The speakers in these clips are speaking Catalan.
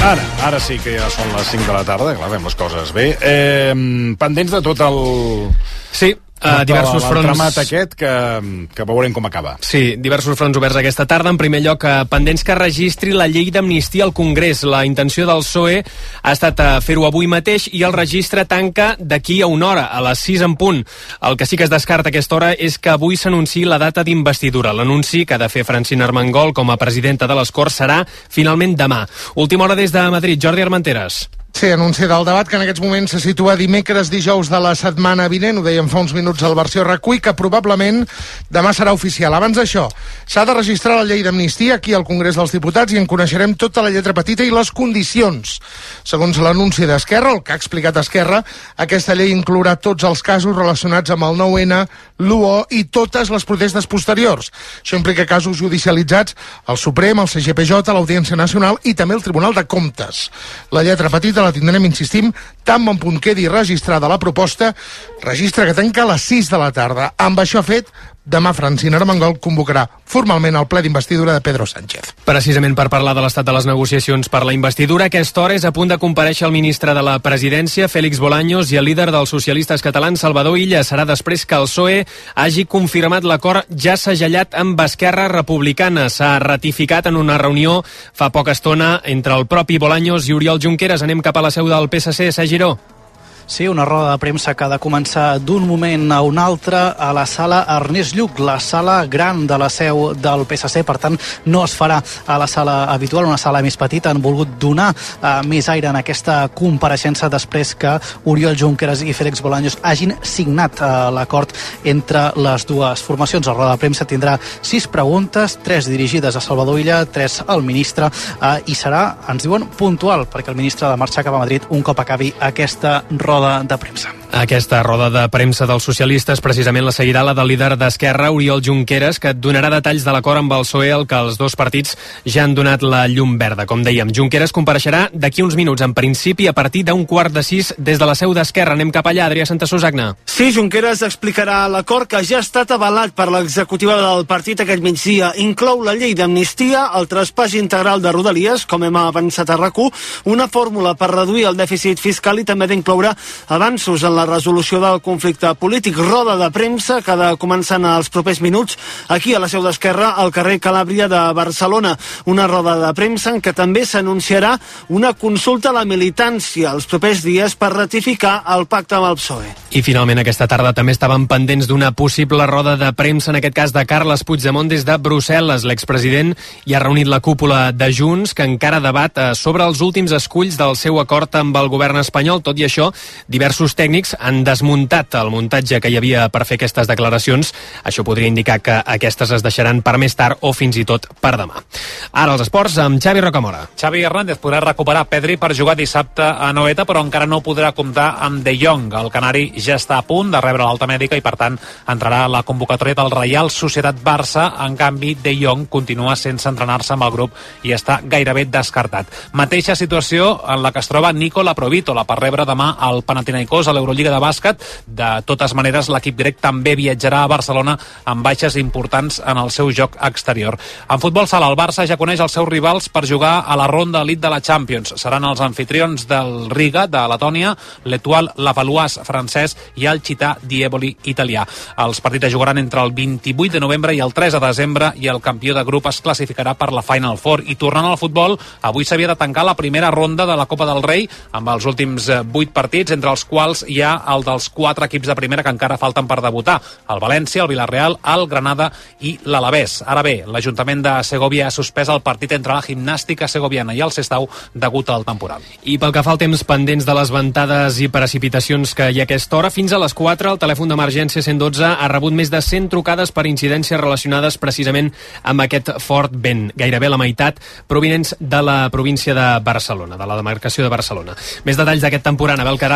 Ara sí que ja són les 5 de la tarda, clar, fem les coses bé. Pendents de tot el... Sí. Diversos fronts... L'entramat aquest que veurem com acaba. Sí, diversos fronts oberts aquesta tarda. En primer lloc, pendents que registri la llei d'amnistia al Congrés. La intenció del PSOE ha estat fer-ho avui mateix i el registre tanca d'aquí a una hora, a les 6 en punt. El que sí que es descarta a aquesta hora és que avui s'anunciï la data d'investidura. L'anunci que ha de fer Francina Armengol com a presidenta de les Corts serà finalment demà. Última hora des de Madrid. Jordi Armenteres. Sí, anunci del debat que en aquests moments se situa dijous de la setmana vinent, ho dèiem fa uns minuts al versió RAC1, que probablement demà serà oficial. Abans d'això, s'ha de registrar la llei d'amnistia aquí al Congrés dels Diputats i en coneixerem tota la lletra petita i les condicions. Segons l'anunci d'Esquerra, el que ha explicat Esquerra, aquesta llei inclourà tots els casos relacionats amb el 9-N, l'UO i totes les protestes posteriors. Això implica casos judicialitzats al Suprem, al CGPJ, a l'Audiència Nacional i també al Tribunal de Comptes. La lletra petita la tindrem, insistim, tan bon punt quedi registrada la proposta, registre que tanca a les 6 de la tarda. Amb això fet, demà Francina Armengol convocarà formalment el ple d'investidura de Pedro Sánchez. Precisament per parlar de l'estat de les negociacions per la investidura, a aquesta hora és a punt de comparèixer el ministre de la Presidència, Félix Bolaños, i el líder dels socialistes catalans, Salvador Illa. Serà després que el PSOE hagi confirmat l'acord ja segellat amb Esquerra Republicana. S'ha ratificat en una reunió fa poca estona entre el propi Bolaños i Oriol Junqueras. Anem cap a la seu del PSC, Sagiró. Sí, una roda de premsa que ha de començar d'un moment a un altre a la sala Ernest Lluch, la sala gran de la seu del PSC, per tant no es farà a la sala habitual, una sala més petita. Han volgut donar més aire en aquesta compareixença després que Oriol Junqueras i Félix Bolaños hagin signat l'acord entre les dues formacions. La roda de premsa tindrà 6 preguntes, 3 dirigides a Salvador Illa, 3 al ministre, i serà, ens diuen, puntual, perquè el ministre ha de marxar cap a Madrid un cop acabi aquesta roda de premsa. Aquesta roda de premsa dels socialistes precisament la seguirà la del líder d'Esquerra, Oriol Junqueras, que donarà detalls de l'acord amb el PSOE, al que els dos partits ja han donat la llum verda. Com dèiem, Junqueras compareixerà d'aquí uns minuts, en principi a partir d'un 5:15 des de la seu d'Esquerra. Anem cap allà, Adrià Santasusagna. Sí, Junqueras explicarà l'acord que ja ha estat avalat per l'executiva del partit aquest migdia. Inclou la llei d'amnistia, el traspàs integral de Rodalies, com hem avançat a RAC1, una fórmula per reduir el dèficit fiscal i també d'incloure avanços en la resolució del conflicte polític. Roda de premsa que ha de començar en els propers minuts aquí a la seu d'Esquerra, al carrer Calàbria de Barcelona. Una roda de premsa en què també s'anunciarà una consulta a la militància els propers dies per ratificar el pacte amb el PSOE. I finalment aquesta tarda també estaven pendents d'una possible roda de premsa, en aquest cas de Carles Puigdemont des de Brussel·les. L'expresident hi ha reunit la cúpula de Junts, que encara debat sobre els últims esculls del seu acord amb el govern espanyol. Tot i això, diversos tècnics han desmuntat el muntatge que hi havia per fer aquestes declaracions. Això podria indicar que aquestes es deixaran per més tard o fins i tot per demà. Ara els esports amb Xavi Rocamora. Xavi Hernández podrà recuperar Pedri per jugar dissabte a Noeta, però encara no podrà comptar amb De Jong. El canari ja està a punt de rebre l'alta mèdica i per tant entrarà a la convocatòria del Reial Societat Barça. En canvi, De Jong continua sense entrenar-se amb el grup i està gairebé descartat. Mateixa situació en la que es troba Nikola Provítola per rebre demà el Panathinaikos a l'Eurolliga de bàsquet. De totes maneres, l'equip grec també viatjarà a Barcelona amb baixes importants en el seu joc exterior. En futbol sala, el Barça ja coneix els seus rivals per jugar a la ronda elit de la Champions. Seran els anfitrions del Riga, de Letònia, l'Etoile Lavalloise francès i el Città d'Eboli italià. Els partits es jugaran entre el 28 de novembre i el 3 de desembre i el campió de grup es classificarà per la Final Four. I tornant al futbol, avui s'havia de tancar la primera ronda de la Copa del Rei amb els últims 8 partits, entre els quals hi ha el dels 4 equips de primera que encara falten per debutar: el València, el Villarreal, el Granada i l'Alavés. Ara bé, l'Ajuntament de Segovia ha suspès el partit entre la Gimnàstica Segoviana i el Sestau degut al temporal. I pel que fa al temps, pendents de les ventades i precipitacions que hi ha a aquesta hora, fins a les 4 el telèfon d'emergència 112 ha rebut més de 100 trucades per incidències relacionades precisament amb aquest fort vent, gairebé la meitat provinents de la província de Barcelona, de la demarcació de Barcelona. Més detalls d'aquest temporal, Abel Caral.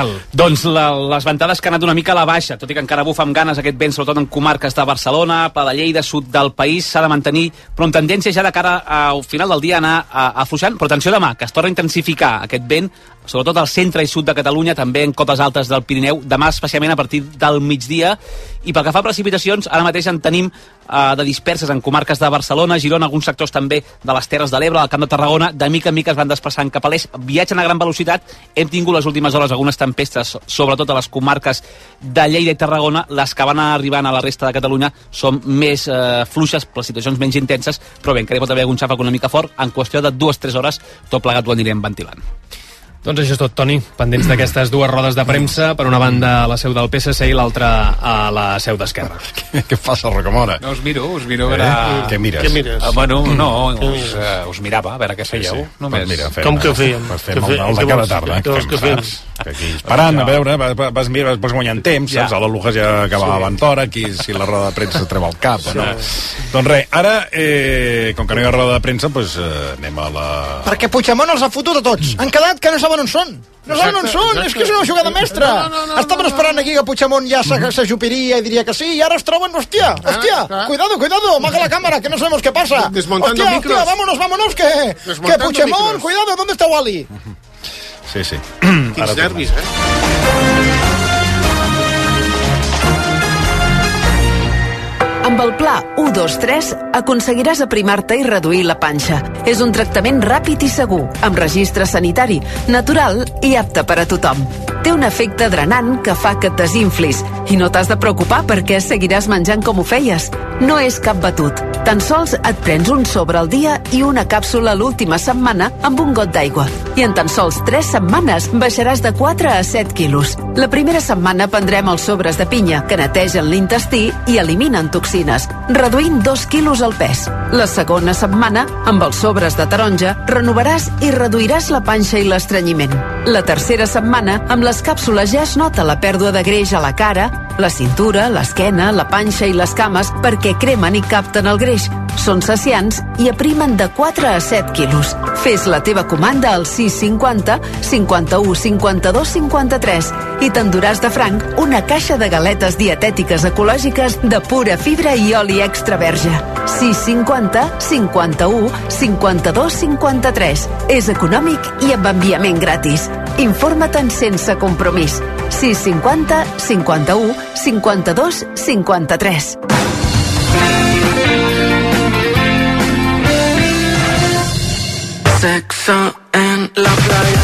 tal? Doncs les ventades que han anat una mica a la baixa, tot i que encara bufa amb ganes aquest vent, sobretot en comarques de Barcelona, Pla de Lleida, sud del país, s'ha de mantenir, però amb tendència ja de cara al final del dia anar afluixant. Però atenció demà, que es torna a intensificar aquest vent, sobretot al centre i sud de Catalunya, també en cotes altes del Pirineu, demà especialment a partir del migdia. I pel que fa a precipitacions, ara mateix en tenim de disperses en comarques de Barcelona, Girona, alguns sectors també de les Terres de l'Ebre, del Camp de Tarragona, de mica en mica es van desplaçant cap a l'est, viatgen a gran velocitat. Hem tingut les últimes hores algunes tempestes, sobretot a les comarques de Lleida i Tarragona. Les que van arribant a la resta de Catalunya són més fluixes, precipitacions menys intenses, però bé, encara hi pot haver algun xàfec una mica fort. En qüestió de 2-3 hores, tot plegat ho anirem ventilant. Doncs això és tot, Toni. Pendents d'aquestes dues rodes de premsa, per una banda a la seu del PSC i l'altra a la seu d'Esquerra. Què fas, Rocamora? No, us miro. Què mires? Què mires? Bueno, no, us mirava, a veure què fèieu. Sí. Només. Mira, Com que fèiem? Fem el de cada tarda. Què fem? Aquí esperant, a veure, vas guanyant temps, saps? A la Lujas ja acabava l'entora, aquí si la roda de premsa treu el cap, o no? Doncs res, ara, com que no hi ha roda de premsa, doncs anem a la... Perquè Puigdemont els ha fotut a tots. Han quedat que no saben on són. No saben on són, és que és una jugada mestra. Estaven esperant aquí que Puigdemont ja s'ajupiria i diria que sí, i ara es troben, hòstia, cuidado, amaga la cámara, que no sabemos qué pasa. Hòstia, vámonos, que Puigdemont, cuidado, ¿dónde está Wally? Sí. Quins nervis, Amb el pla 1-2-3 aconseguiràs aprimar-te i reduir la panxa. És un tractament ràpid i segur, amb registre sanitari, natural i apte per a tothom. Té un efecte drenant que fa que et desinflis i no t'has de preocupar perquè seguiràs menjant com ho feies. No és cap batut. Tan sols et prens un sobre al dia i una càpsula l'última setmana amb un got d'aigua. I en tan sols 3 setmanes baixaràs de 4 a 7 quilos. La primera setmana prendrem els sobres de pinya, que netegen l'intestí i eliminen toxines, reduint 2 quilos el pes. La segona setmana, amb els sobres de taronja, renovaràs i reduiràs la panxa i l'estrenyiment. La tercera setmana, amb les càpsules ja es nota la pèrdua de greix a la cara, la cintura, l'esquena, la panxa i les cames perquè cremen i capten el greix. Són saciants i aprimen de 4 a 7 quilos. Fes la teva comanda al 650 51 52 53 i t'enduràs de franc una caixa de galetes dietètiques ecològiques de pura fibra i oli extra verge. 650 51 52 53. És econòmic i amb enviament gratis. Informa't-en sense compromís. 650 51 52 53. Sexo en la playa.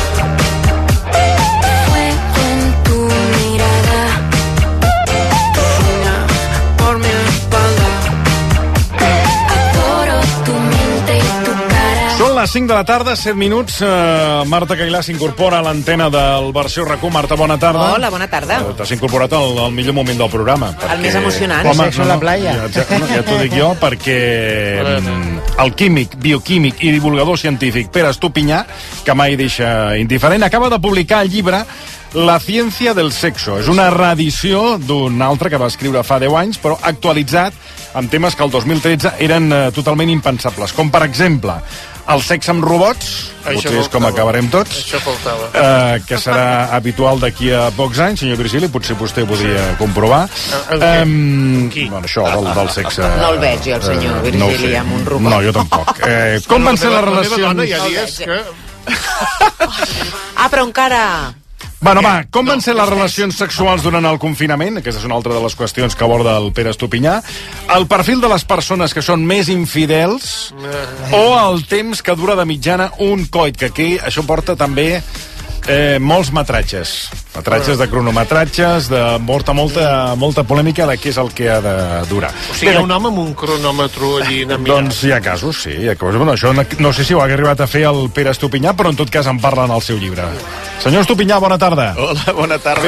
Fuego en tu mirada. Tus uñas por mi espalda. Adoro tu mente y tu cara. Són les 5 de la tarda, 7 minuts. Marta Cailà s'incorpora a l'antena del Versió RAC1. Marta, bona tarda. Hola, bona tarda. T'has incorporat al millor moment del programa. Perquè, el més emocionant. Sexo en la playa. Ja t'ho dic jo, perquè el químic, bioquímic i divulgador científic Pere Estupinyà, que mai deixa indiferent, acaba de publicar el llibre La ciència del sexo. És una reedició d'un altre que va escriure fa 10 anys, però actualitzat amb temes que el 2013 eren totalment impensables, com per exemple el sexe amb robots, potser és com acabarem tots. Això faltava. Que serà habitual d'aquí a pocs anys, senyor Virgili, potser vostè podria comprovar. Bueno, això del sexe... No el veig, jo, el senyor Virgili, amb un robot. No, jo tampoc. Com van ser les relacions... La meva dona ja dies que... Però encara... Bueno, va, com van ser les relacions sexuals durant el confinament? Aquesta és una altra de les qüestions que aborda el Pere Estupinyà. El perfil de les persones que són més infidels o el temps que dura de mitjana un coit, que aquí això porta també molts metratges. Metratges de cronometratges, de molta polèmica de què és el que ha de durar. O sigui, hi ha un home amb un cronòmetre allí anant mirant. Doncs hi ha casos, sí. Bueno, això no sé si ho ha arribat a fer el Pere Estupinyà, però en tot cas en parla en el seu llibre. Senyor Estupinyà, bona tarda. Hola, bona tarda.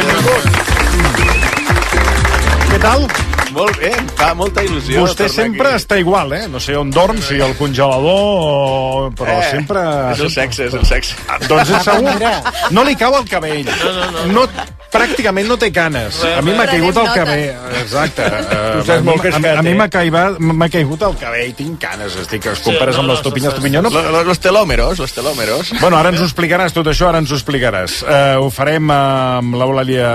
Què tal? Molt bé, em fa molta il·lusió. Vostè sempre està igual, No sé on dorm, si al congelador, però sempre... És el sexe. Doncs és segur. No li cau el cabell. No. pràcticament no té canes. A mi m'ha caigut el cabell. Exacte. A mi m'ha caigut el cabell, tinc canes. Es compares amb l'Estupinyà. Los telómeros. Bueno, ara ens ho explicaràs tot això, ho farem amb l'Eulàlia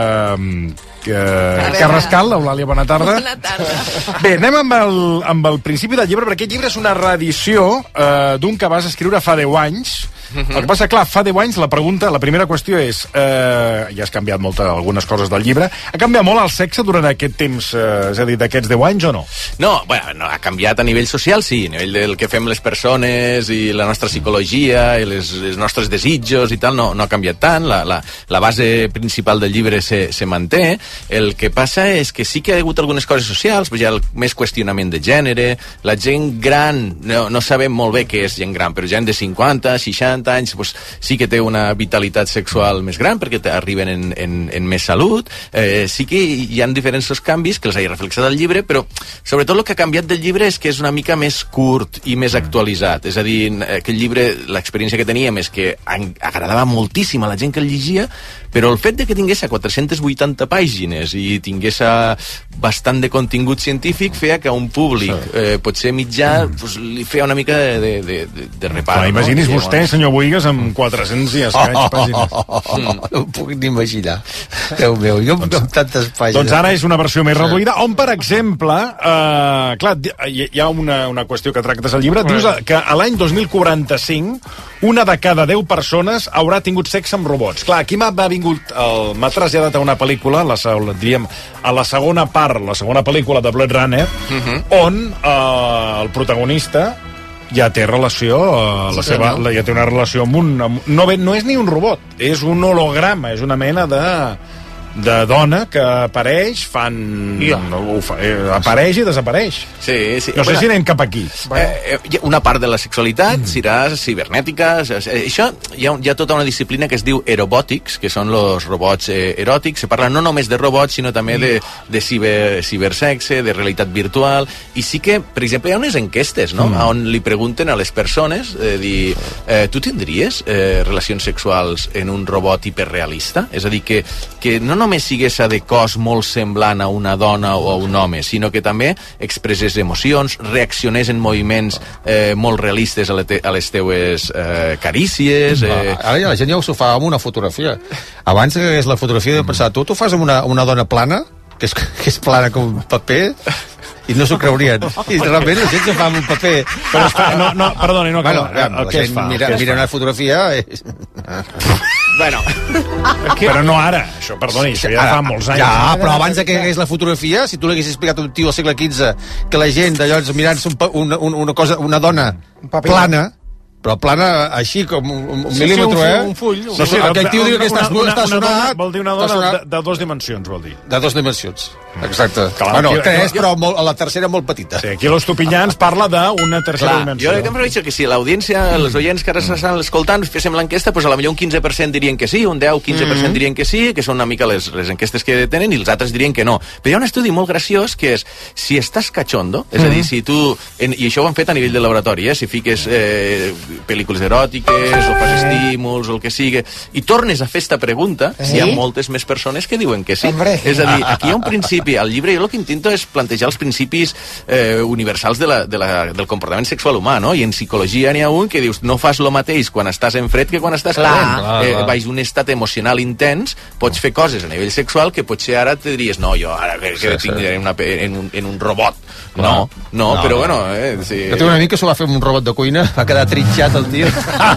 Carrascal. Eulàlia, bona tarda. Bona tarda. Bé, anem amb el principi del llibre, perquè aquest llibre és una reedició d'un que vas escriure fa 10 anys. El que passa, clar, fa 10 anys la primera qüestió és, ja has canviat algunes coses del llibre, ha canviat molt el sexe durant aquest temps, és a dir, d'aquests 10 anys o no? No, ha canviat a nivell social, sí, a nivell del que fem les persones i la nostra psicologia i els nostres desitjos i tal, no ha canviat tant, la base principal del llibre se manté. El que passa és que sí que hi ha hagut algunes coses socials, hi ha més qüestionament de gènere, la gent gran, no sabem molt bé què és gent gran, però gent de 50, 60 anys, doncs sí que té una vitalitat sexual més gran perquè arriben en més salut. Sí que hi ha diferents canvis que els he reflexat al llibre, però sobretot el que ha canviat del llibre és que és una mica més curt i més actualitzat. És a dir, aquest llibre, l'experiència que teníem és que agradava moltíssim a la gent que el llegia, però el fet de que tingués 480 pàgines i tingués bastant de contingut científic feia que a un públic potser mitjà li feia una mica de reparo. Imagini's vostè, senyor Boigues, amb 400 i escaig pàgines. No ho puc ni imaginar. Déu meu, jo amb tantes pàgines. Doncs ara és una versió més reduïda, on, per exemple, clar, hi ha una qüestió que tractes al llibre, dius que a l'any 2045 una de cada 10 persones haurà tingut sexe amb robots. Clar, aquí m'ha traslladat a una pel·lícula, a la segona pel·lícula de Blade Runner, on el protagonista ja té relació, ja té una relació amb no és ni un robot, és un holograma, és una mena de dona que apareix, apareix i desapareix. Sí. No sé si anem cap aquí. Una part de la sexualitat serà cibernètica. Això hi ha tota una disciplina que es diu erobòtics, que són els robots eròtics. Se parla no només de robots, sinó també de cibersexe, de realitat virtual. I sí que, per exemple, hi ha unes enquestes, no?, on li pregunten a les persones tu tindries relacions sexuals en un robot hiperrealista? És a dir, que no només sigués de cos molt semblant a una dona o a un home, sinó que també expressés emocions, reaccionés en moviments molt realistes a les teues carícies. Ara ja la gent ja s'ho fa amb una fotografia. Abans que hagués la fotografia de pensar, tu fas amb una dona plana, que és plana com un paper, i no s'ho creurien. I realment la gent se fa amb un paper. Però perdoni, no acaba. La gent mira una fotografia... Bueno. Però no ara, això, perdoni, això ja fa molts anys. Ja, però abans que hagués la fotografia, si tu l'haguessis explicat a un tio al segle XV que la gent d'allò mirant-se una dona plana, però plana així com un mil·límetre, un full. Aquell tio diu que està sonat. Vol dir una dona de 2 dimensions, vol dir. De 2 dimensions, exacte. Bueno, 3, però a la tercera molt petita. Sí, aquí l'Estupinyà ens parla d'una tercera dimensió. Jo crec que si l'audiència, els oients que ara s'estan escoltant, féssim l'enquesta, doncs potser un 15% dirien que sí, un 10-15% dirien que sí, que són una mica les enquestes que tenen, i els altres dirien que no. Però hi ha un estudi molt graciós que és, si estàs cachondo, és a dir, si tu, i això ho han fet a nivell de laboratori, si fiques pel·lícules eròtiques o fas estímuls o el que sigui, i tornes a fer esta pregunta, hi ha moltes més persones que diuen que sí. És a dir, aquí hi ha un principi, al llibre jo el que intento és plantejar els principis universals del comportament sexual humà, no? I en psicologia n'hi ha un que dius, no fas lo mateix quan estàs en fred que quan estàs calent. Baix un estat emocional intens, pots fer coses a nivell sexual que potser ara te diries, no, jo ara que tinc en un robot. No, però bueno... Jo tinc un amic que s'ho va fer amb un robot de cuina, va quedar trinxat el tio.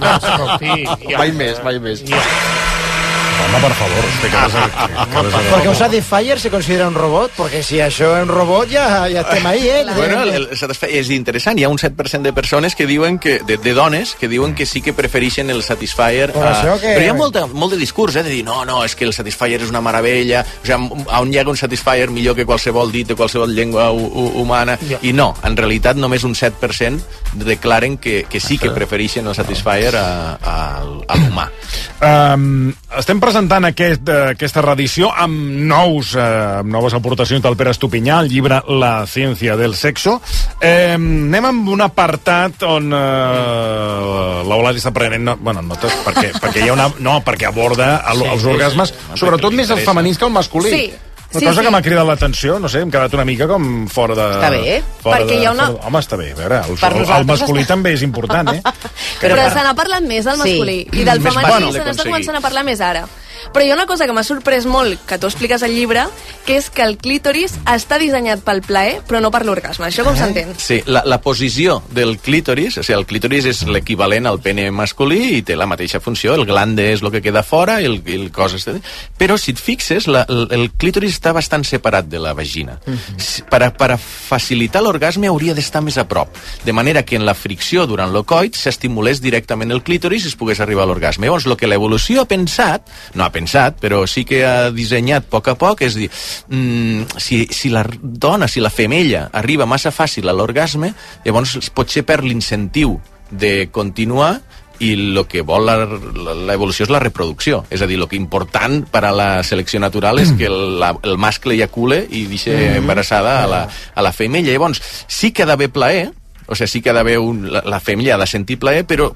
Mai més. Home, por favor, porque un Satisfyer se considera un robot, porque si això és un robot ja estem ahí, Bueno, el Satisfyer és interessant, hi ha un 7% de persones que diuen de dones que diuen que sí que prefereixen el Satisfyer però hi ha molt de discurs, de dir, no, és que el Satisfyer és una meravella, o sigui, on hi ha un Satisfyer millor que qualsevol dit de qualsevol llengua humana, i no, en realitat només un 7% declaren que sí que prefereixen el Satisfyer a l'humà. estem presentant aquesta reedició amb noves aportacions del Pere Estupinyà, el llibre La ciencia del sexo. Anem amb un apartat on l'Eulàlia està prenent notes, perquè hi ha perquè aborda els orgasmes, sobretot més els femenins que el masculí. Sí. Una cosa que m'ha cridat l'atenció, no sé, hem quedat una mica com fora de... Està bé, perquè hi ha una... Home, està bé, a veure, el masculí també és important, Però se n'ha parlat més del masculí, i del femení se n'està començant a parlar més ara. Però hi ha una cosa que m'ha sorprès molt, que tu expliques al llibre, que és que el clítoris està dissenyat pel plaer, però no per l'orgasme. Això com s'entén? Sí, la posició del clítoris, o sigui, el clítoris és l'equivalent al pene masculí i té la mateixa funció, el glande és el que queda fora i el cos està... Però si et fixes, el clítoris està bastant separat de la vagina. Per facilitar l'orgasme hauria d'estar més a prop, de manera que en la fricció durant el coit s'estimulés directament el clítoris i es pogués arribar a l'orgasme. Llavors, el que l'evolució ha pensat, però sí que ha dissenyat a poc, és dir, si la dona, si la femella arriba massa fàcil a l'orgasme, llavors potser perd l'incentiu de continuar i el que vol l'evolució és la reproducció. És a dir, el que important per a la selecció natural és que el mascle eyacule i deixa embarassada a la femella. Llavors, sí que ha d'haver plaer, o sigui, sí que ha d'haver la femella ha de sentir plaer, però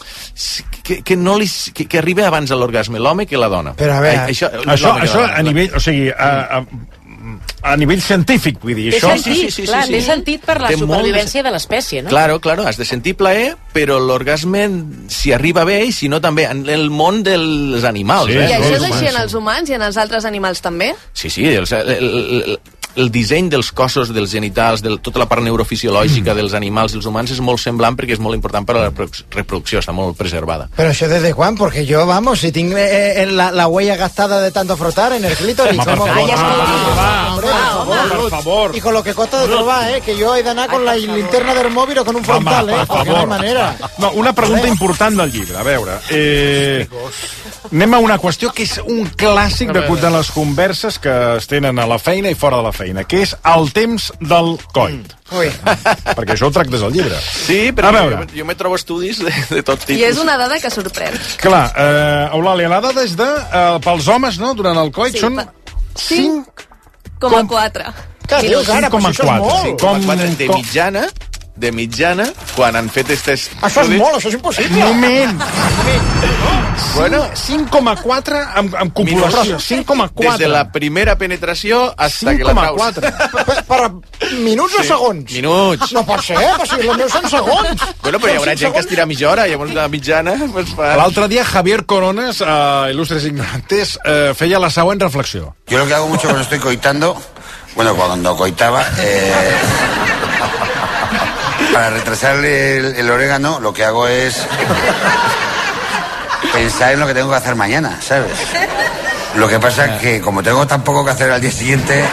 que arribi abans a l'orgasme l'home que la dona. Però a veure, això a nivell, o sigui, a nivell científic, vull dir, això... Té sentit per la supervivència de l'espècie, no? Claro, has de sentir plaer, però l'orgasme si arriba bé i si no també en el món dels animals. I això és així en els humans i en els altres animals també? Sí, el disseny dels cossos, dels genitals, tota la part neurofisiològica dels animals i els humans és molt semblant perquè és molt important per a la reproducció, està molt preservada. Pero eso desde cuándo, porque yo, vamos, si tengo la huella gastada de tanto frotar en el clítoris. Por favor. Y con lo que costa de trobar, que yo he d'anar con la linterna del móvil o con un frontal, porque no hay manera. No, una pregunta important del llibre, a veure. Anem a una qüestió que és un clàssic de les converses que es tenen a la feina i fora de la feina, que és el temps del coit. Perquè això ho tractes al llibre. Sí, però jo me trobo estudis de tot tipus. I és una dada que sorprèn. Clar, Eulàlia, la dada és pels homes, no?, durant el coit són 5,4. Què dius ara? Però això és molt. 5,4 de mitjana, quan han fet aquests estudis... Això és molt, això és impossible. Moment! Bueno, 5,4 amb copulació. 5,4. Des de la primera penetració hasta que la traus. 5,4. Per minuts o segons? Minuts. No pot ser, però si els meus són segons. Bueno, però hi haurà gent que estirà mitja hora, llavors la mitjana... L'altre dia Javier Coronas, Ilustres Ignorantes, feia la següent reflexió. Yo lo que hago mucho cuando estoy coitando, bueno, cuando coitaba, para retrasar el orégano, lo que hago es pensar en lo que tengo que hacer mañana, ¿sabes? Lo que pasa es que como tengo tan poco que hacer al día siguiente...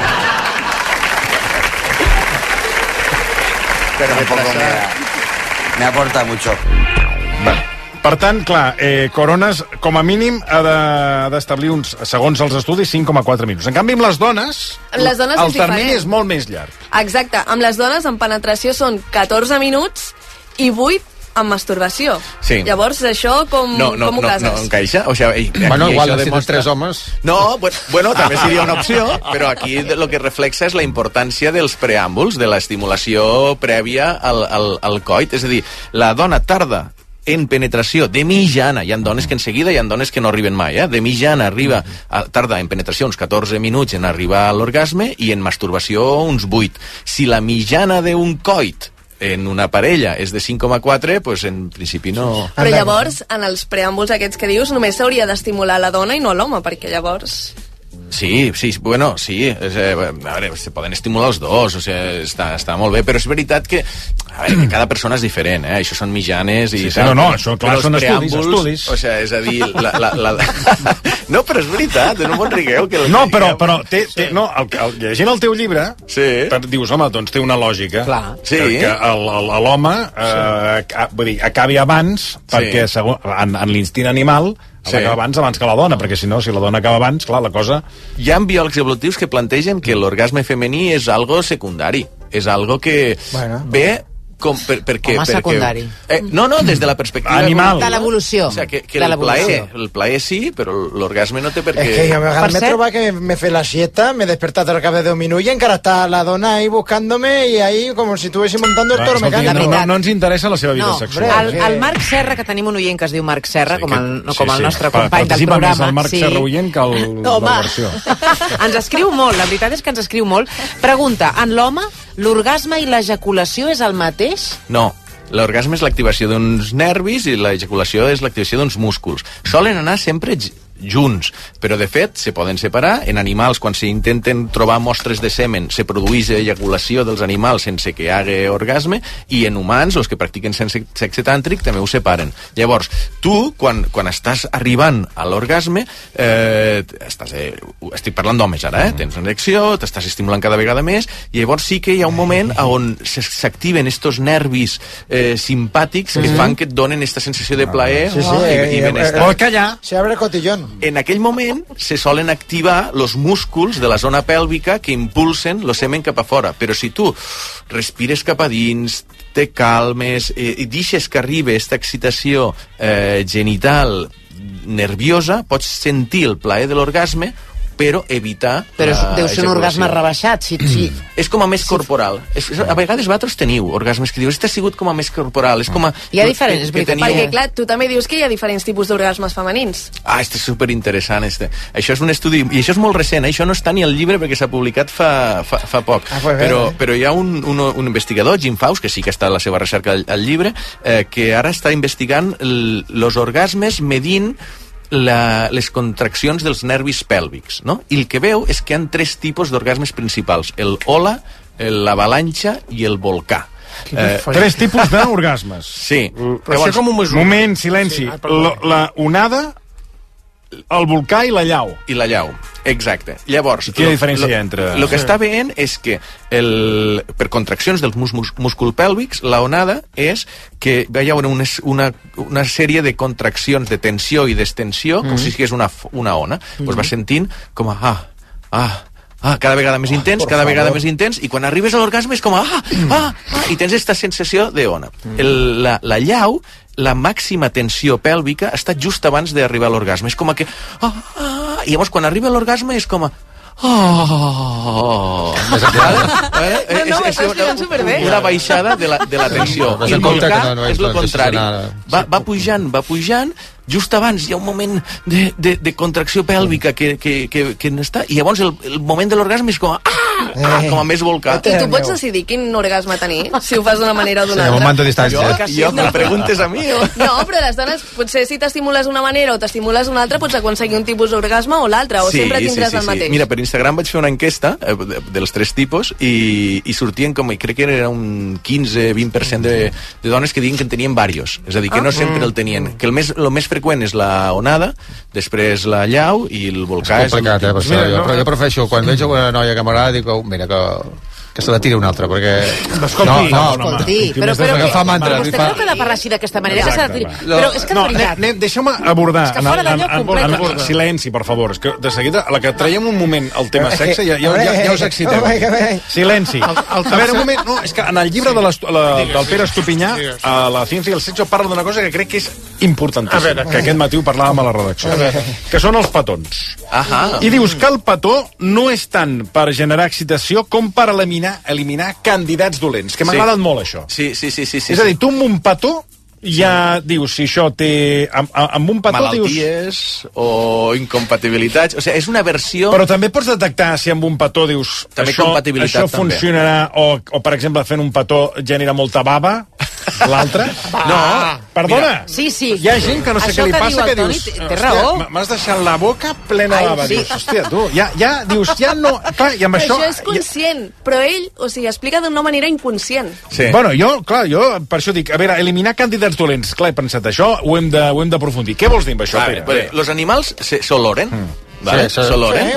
Pero tampoco me aporta mucho. Per tant, clar, Coronas, com a mínim, ha d'establir uns, segons els estudis, 5,4 minuts. En canvi, amb les dones el termini és molt més llarg. Exacte. Amb les dones, en penetració, són 14 minuts i 8 amb masturbació. Sí. Llavors, això com ho cases? No encaixa. O sigui, bueno, igual necessites 3 homes. No, bueno, també seria una opció, però aquí el que reflexa és la importància dels preàmbuls, de l'estimulació prèvia al coit. És a dir, la dona tarda en penetració de mitjana, hi ha dones que en seguida, hi ha dones que no arriben mai, de mitjana tarda en penetració uns 14 minuts en arribar a l'orgasme i en masturbació uns 8. Si la mitjana d'un coit en una parella és de 5,4, doncs en principi no... Però llavors, en els preàmbuls aquests que dius, només s'hauria d'estimular la dona i no l'home, perquè llavors... Sí, bueno, sí. A veure, se poden estimular els dos, o sigui, està molt bé, però és veritat que, a veure, que cada persona és diferent, això són mitjanes i... Sí, no, això clar, són estudis. O sigui, és a dir... No, però és veritat, no m'ho rigueu. No, però llegint el teu llibre, dius, home, doncs té una lògica. Que l'home acabi abans, perquè en l'instint animal acaba abans que la dona, perquè si no, si la dona acaba abans, clar, la cosa... Hi ha biòlegs evolutius que plantegen que l'orgasme femení és algo secundari, és algo que ve perquè... Home, secundari. No, des de la perspectiva... Animal. De l'evolució. O sea, que el plaer sí, però l'orgasme no té per què... Es que yo me troba que me fe la siesta, me he despertado al cabo de 10 minutos y encara está la dona ahí buscándome y ahí como si estuviese montando el toro mecánico. No ens interessa la seva vida sexual. El Marc Serra, que tenim un oient que es diu Marc Serra, com el nostre company del programa. Participa més el Marc Serra oient que el de la versió. Ens escriu molt, la veritat és que ens escriu molt. Pregunta, en l'home, l'orgasme i l'ejaculació és el mateix? No. L'orgasme és l'activació d'uns nervis i l'ejaculació és l'activació d'uns músculs. Solen anar sempre junts, però de fet se poden separar. En animals, quan s'intenten trobar mostres de semen, se produeix ejaculació dels animals sense que hi hagi orgasme, i en humans, els que practiquen sexe tàntric, també ho separen. Llavors, tu, quan estàs arribant a l'orgasme, estic parlant d'homes ara, tens una erecció, t'estàs estimulant cada vegada més, i llavors sí que hi ha un moment on s'activen estos nervis simpàtics que fan que et donen esta sensació de plaer i benestar. Vol callar. Se abre el cotillón. En aquell moment se solen activar els músculs de la zona pèlvica que impulsen el semen cap a fora. Però si tu respires cap a dins, te calmes i deixes que arribi aquesta excitació genital nerviosa, pots sentir el plaer de l'orgasme, però evitar... Però deu ser un orgasme rebaixat, sí. És com a més corporal. A vegades vosaltres teniu orgasmes que dius, este ha sigut com a més corporal. És com a... Hi ha diferents, veritat. Perquè, clar, tu també dius que hi ha diferents tipus d'orgasmes femenins. Este és superinteressant, Això és un estudi, i això és molt recent, això no està ni al llibre perquè s'ha publicat fa poc. Però hi ha un investigador, Jim Faust, que sí que està a la seva recerca al llibre, que ara està investigant els orgasmes medint les contraccions dels nervis pèlvics, no? I el que veu és que hi ha 3 tipus d'orgasmes principals: el hola, l'avalanxa i el volcà. 3 tipus d'orgasmes. Sí. Però això com un mesura. Moment, silenci. La onada, el volcà i la llau. I la llau, exacte. Llavors, quina diferència hi ha entre... El que està veient és que per contraccions dels músculs pèlvics, la onada és que hi ha una sèrie de contraccions de tensió i d'extensió, com si sigués una ona. Doncs vas sentint com cada vegada més intens, més intens, i quan arribes a l'orgasme és com i tens aquesta sensació d'ona. La llau, la màxima tensió pèlvica està just abans d'arribar a l'orgasme. És com que... I llavors, quan arriba a l'orgasme, és com una baixada de la tensió. I el volcà és el contrari. Va pujant, just abans hi ha un moment de contracció pèlvica que no està, i llavors el moment de l'orgasme és com a més volcà. I tu pots decidir quin orgasme tenir, si ho fas d'una manera o d'una altra. Un manto de distància. Jo me preguntes a mi. No, però les dones, potser si t'estimules d'una manera o t'estimules d'una altra, pots aconseguir un tipus d'orgasme o l'altre, o sempre tindràs el mateix. Mira, per Instagram vaig fer una enquesta dels 3 tipus i sortien com, crec que era un 15-20% de dones que diuen que en tenien diversos. És a dir, que no sempre el tenien. Que el més freqüent és la onada, després la llau i el volcà. És complicat, jo prefereixo, quan veig una noia que m'agrada, dic, mira, que se la tiri una altra, perquè... Escolti, però vostè creu que ha de parlar així d'aquesta manera? Però és que de veritat... Deixeu-me abordar... És que fora de lloc complet. Silenci, per favor. És que de seguida, a la que traiem un moment el tema sexe, ja us exciteu. Silenci. A veure, un moment... No, és que en el llibre del Pere Estupinyà, a La ciència i el sexo, parla d'una cosa que crec que és importantíssima, que aquest matí ho parlàvem a la redacció, que són els petons. I dius que el petó no és tant per generar excitació com per eliminar candidats dolents, que m'ha agradat molt això. Sí. És a dir, tu amb un petó ja dius si això té... Amb un petó malalties o incompatibilitats, o sigui, és una versió... Però també pots detectar si amb un petó dius també això funcionarà, o per exemple fent un petó genera molta bava, l'altre? No, perdona. Sí. Hi ha gent que no sé què li passa, que dius... Té raó. M'has deixat la boca plena de bava. Dius, hòstia, tu, ja dius, ja no... Clar, i amb això... Això és conscient, però ell, o sigui, explica d'una manera inconscient. Bueno, jo per això dic, a veure, eliminar candidats dolents. Clar, he pensat, això ho hem d'aprofundir. Què vols dir amb això, Pere? Los animals s'oloren. ¿Vale? S'oloren,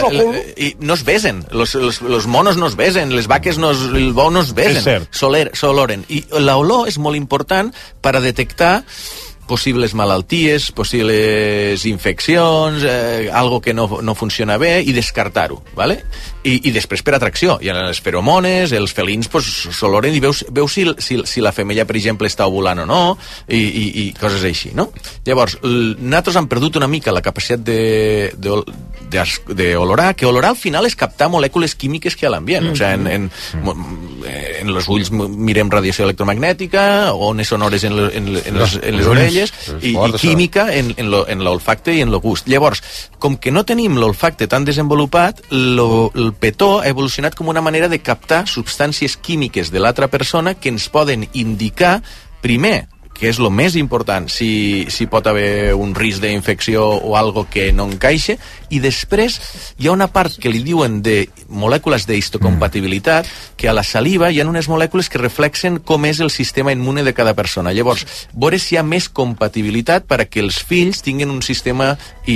i no es besen, los monos no es besen, les vaques el bou no es besen, s'oloren, i l'olor és molt important per a detectar possibles malalties, possibles infeccions, algo que no funciona bé, i descartar-ho, ¿vale? I després per atracció. Hi ha les feromones, els felins s'oloren i veus si la femella, per exemple, està ovulant o no, i coses així, no? Llavors, nosaltres hem perdut una mica la capacitat d'olorar, que olorar al final és captar molècules químiques que hi ha a l'ambient. O sigui, en els ulls mirem radiació electromagnètica, ones sonores en les orelles, i química en l'olfacte i en el gust. Llavors, com que no tenim l'olfacte tan desenvolupat, el petó ha evolucionat com una manera de captar substàncies químiques de l'altra persona que ens poden indicar, primer, que és el més important, si pot haver un risc d'infecció o algo que no encaixa, i després hi ha una part que li diuen de molècules d'histocompatibilitat, que a la saliva hi ha unes molècules que reflexen com és el sistema immune de cada persona. Llavors, veure si hi ha més compatibilitat perquè els fills tinguin un sistema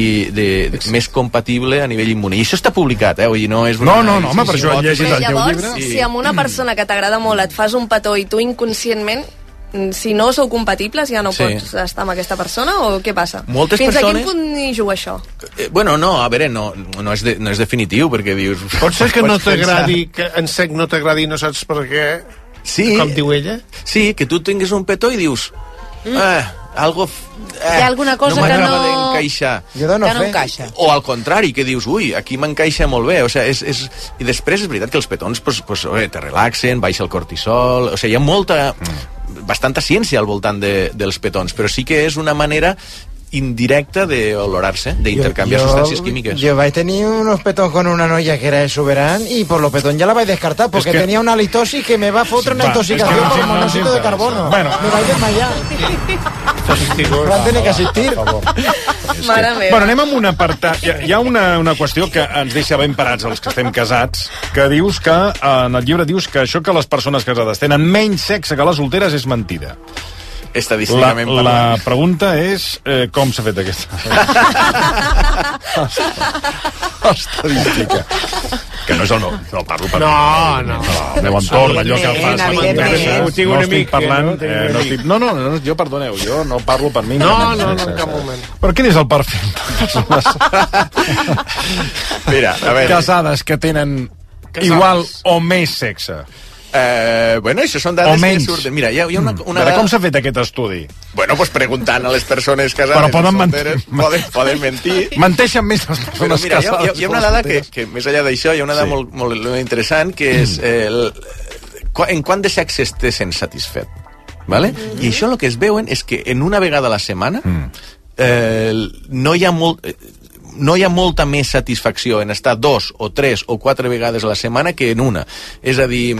més compatible a nivell immune. I això està publicat, Vull dir, no és... No, home, per això he llegit el teu llibre. Llavors, si amb una persona que t'agrada molt et fas un petó i tu inconscientment, si no sou compatibles, ja no pots estar amb aquesta persona, o què passa? Moltes Fins persones... a quin punt hi juga això? Bueno, no, a veure, no és definitiu, perquè dius... Pot ser que no t'agradi, que en sec no t'agradi i no saps per què, com diu ella? Sí, que tu tinguis un petó i dius... algo... Hi ha alguna cosa que no... d'encaixar. Que no encaixa. O al contrari, que dius, ui, aquí m'encaixa molt bé. O sigui, I després és veritat que els petons te relaxen, baixa el cortisol... O sigui, hi ha bastanta ciència al voltant dels petons, però sí que és una manera indirecta d'olorar-se, d'intercanviar sustancias químicas. Yo vais a tener unos petons con una noia que era exuberant y por los petons ya la vais a descartar porque tenía una halitosis que me va a fotre una intoxicación por monóxido de carbono. Bueno. Me vais a desmayar. Van a tener que asistir. Mare meva. Bueno, anem amb un apartat. Hi ha una qüestió que ens deixa ben parats els que estem casats, que dius que, en el llibre dius que això que les persones casades tenen menys sexe que les solteres és mentida. Estadísticament parlant. La pregunta és com s'ha fet aquesta estadística. Que no és el meu, no parlo per mi. No, el meu entorn, allò que fas. Ho tinc una mica. No, jo perdoneu, jo no parlo per mi. No, en cap moment. Però quin és el perfil? Mira, a veure... Casades que tenen igual o més sexe. Bueno, això són dades que surten. Mira, hi ha una dada... Com s'ha fet aquest estudi? Bueno, pues preguntant a les persones casades. Però poden mentir. Poden mentir. Menteixen més les persones casades. Hi ha una dada que més enllà d'això, hi ha una dada molt interessant, que és en quant de sexe te sents satisfet. ¿Vale? I això el que es veuen és que en una vegada a la setmana no hi ha molta més satisfacció en estar 2 o 3 o 4 vegades a la setmana que en una. És a dir,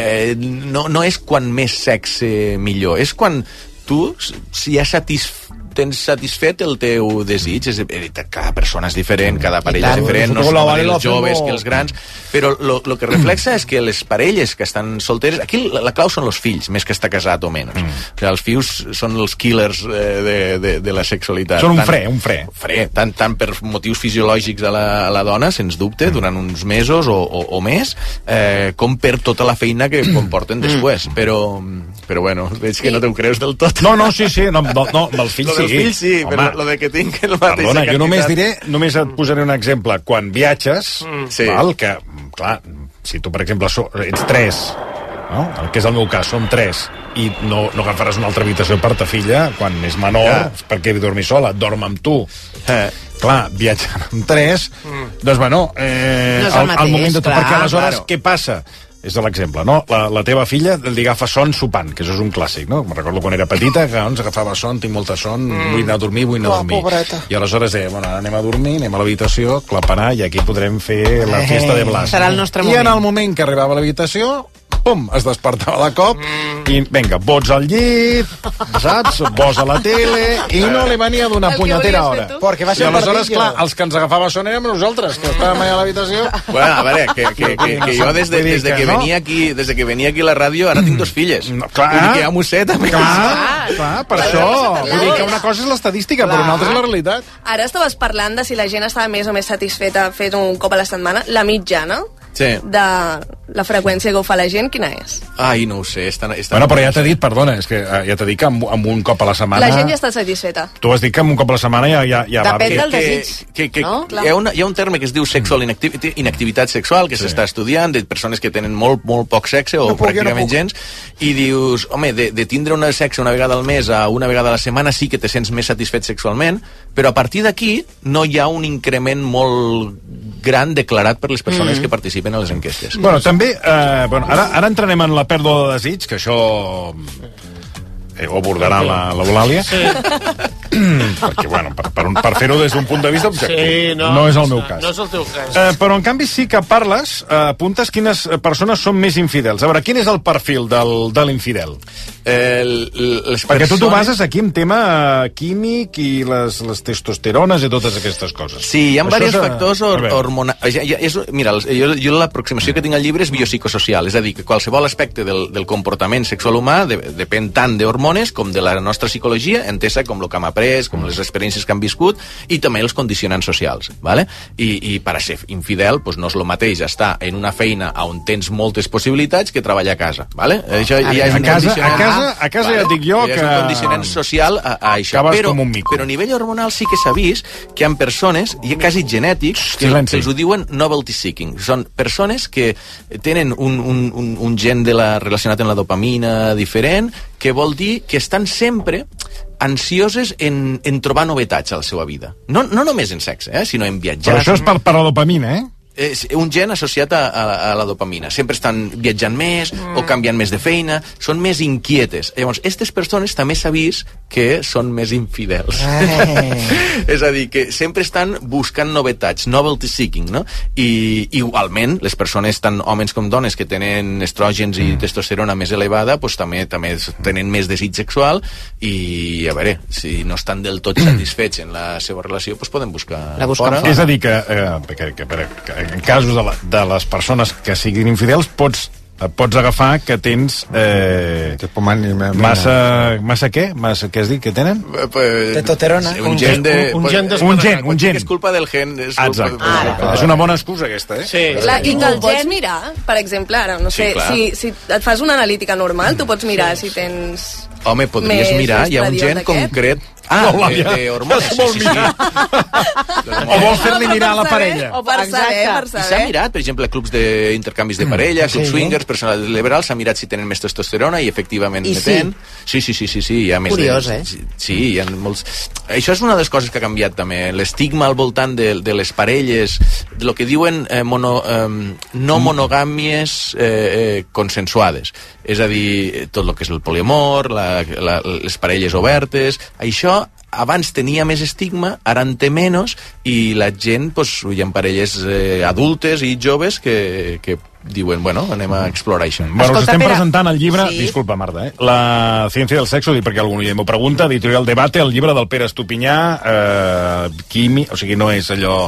no és quan més sexe millor, és quan tu, si ja tens satisfet el teu desig. Cada persona és diferent, cada parella és diferent, no són els joves que els grans, però el que reflexa és que les parelles que estan solteres, aquí la clau són els fills, més que estar casat o menys. O sigui, els fills són els killers de la sexualitat. Són un fre. Tant per motius fisiològics a la dona, sens dubte, durant uns mesos o més, com per tota la feina que comporten després. Però bueno, veig que no t'ho creus del tot. No, sí, amb els fills sí. Fills sí, però lo de que tinc el mateix... Perdona, jo només et posaré un exemple. Quan viatges, val, que, clar, si tu, per exemple, ets 3, no? El que és el meu cas, som 3, i no agafaràs una altra habitació per ta filla, quan és menor, perquè dormir sola, dorm amb tu. Clar, viatjant amb 3, doncs, bueno, al moment de tot, perquè aleshores, què passa? És l'exemple, no? La teva filla li agafa son sopant, que això és un clàssic, no? Me'n recordo quan era petita, que ens agafava son, tinc molta son, vull anar a dormir, Pobreta. I aleshores bueno, anem a dormir, anem a l'habitació, claparà, i aquí podrem fer la festa de Blas. Serà el nostre moment. I en el moment que arribava a l'habitació, pum, es despertava de cop, i vinga, bots al llit, saps? Bos a la tele, i no li venia d'una punyetera hora. I aleshores, clar, els que ens agafava son érem nosaltres, que estàvem allà a l'habitació. Bueno, a veure, que jo des que venia aquí a la ràdio, ara tinc 2 filles. Clar. Vull dir que ja m'ho sé, també. Clar, per això. Vull dir que una cosa és l'estadística, però una altra és la realitat. Ara estaves parlant de si la gent estava més o més satisfeta fet un cop a la setmana. La mitjana de la freqüència que ho fa la gent, quina és? Ai, no ho sé. Bueno, però ja t'he dit, perdona, és que ja t'he dit que amb un cop a la setmana... La gent ja està satisfeta. Tu has dit que amb un cop a la setmana ja va bé. Depèn del desig, no? Hi ha un terme que es diu sexual inactivitat sexual, que s'està estudiant, de persones que tenen molt poc sexe, o pràcticament gens, i dius, home, de tindre una sexe una vegada al mes a una vegada a la setmana sí que te sents més satisfet sexualment, però a partir d'aquí no hi ha un increment molt gran declarat per les persones que participen a les enquestes. Bueno, també, ara entrarem en la pèrdua de desig, que això ho abordarà l'Eulàlia. Sí. Perquè, bueno, per fer-ho des d'un punt de vista objectiu. No és el meu cas. No és el teu cas. Però, en canvi, sí que parles, apuntes quines persones són més infidels. A veure, quin és el perfil de l'infidel? Perquè tu t'ho bases aquí en tema químic i les testosterones i totes aquestes coses. Sí, hi ha diversos factors hormonals. Mira, jo l'aproximació que tinc al llibre és biopsicosocial, és a dir, que qualsevol aspecte del comportament sexual humà depèn tant d'hormones com de la nostra psicologia, entesa com el que hem après, com les experiències que han viscut, i també els condicionants socials, ¿vale? I per a ser infidel no és el mateix estar en una feina on tens moltes possibilitats que treballar a casa, ¿vale? Això ja és un condicionant. A casa ja et dic jo que... És un condicionant social a això. Però a nivell hormonal sí que s'ha vist que hi ha persones, i quasi genètics, que els ho diuen novelty seeking. Són persones que tenen un gen relacionat amb la dopamina diferent, que vol dir que estan sempre ansioses en trobar novetats a la seva vida. No només en sexe, sinó en viatjar. Però això és per la dopamina, un gen associat a la dopamina. Sempre estan viatjant més o canviant més de feina, són més inquietes. Llavors, aquestes persones també s'ha vist que són més infidels. És a dir, que sempre estan buscant novetats, novelty seeking, no? I igualment, les persones, tant homes com dones, que tenen estrògens i testosterona més elevada, també tenen més desig sexual i, a veure, si no estan del tot satisfets en la seva relació, poden buscar fora. És a dir, que en casos de les persones que siguin infidels pots agafar que tens massa què? Massa què has dit que tenen? Testosterona. Un gen. És culpa del gen. Exacte. És una bona excusa aquesta, Sí. I que el pots mirar, per exemple, ara, no sé, si et fas una analítica normal, tu pots mirar si tens... Home, podries mirar, hi ha un gen concret de hormones. O vols fer-li mirar a la parella. O per saber. I s'ha mirat, per exemple, clubs d'intercanvis de parella, clubs swingers, personals liberals, s'ha mirat si tenen més testosterona i efectivament ne tenen. Sí, hi ha més. Curiós, Sí, hi ha molts... Això és una de les coses que ha canviat també, l'estigma al voltant de les parelles, de lo que diuen no monogàmies consensuades. És a dir, tot el que és el poliamor, les parelles obertes, això abans tenia més estigma, ara en té menys, i la gent, hi ha parelles adultes i joves que diuen, anem a explorar això. Bueno, us estem presentant el llibre, disculpa Marta, La ciència del sexo, perquè algú m'ho pregunta, editorial Debate, el llibre del Pere Estupinyà, químic, o sigui, no és allò...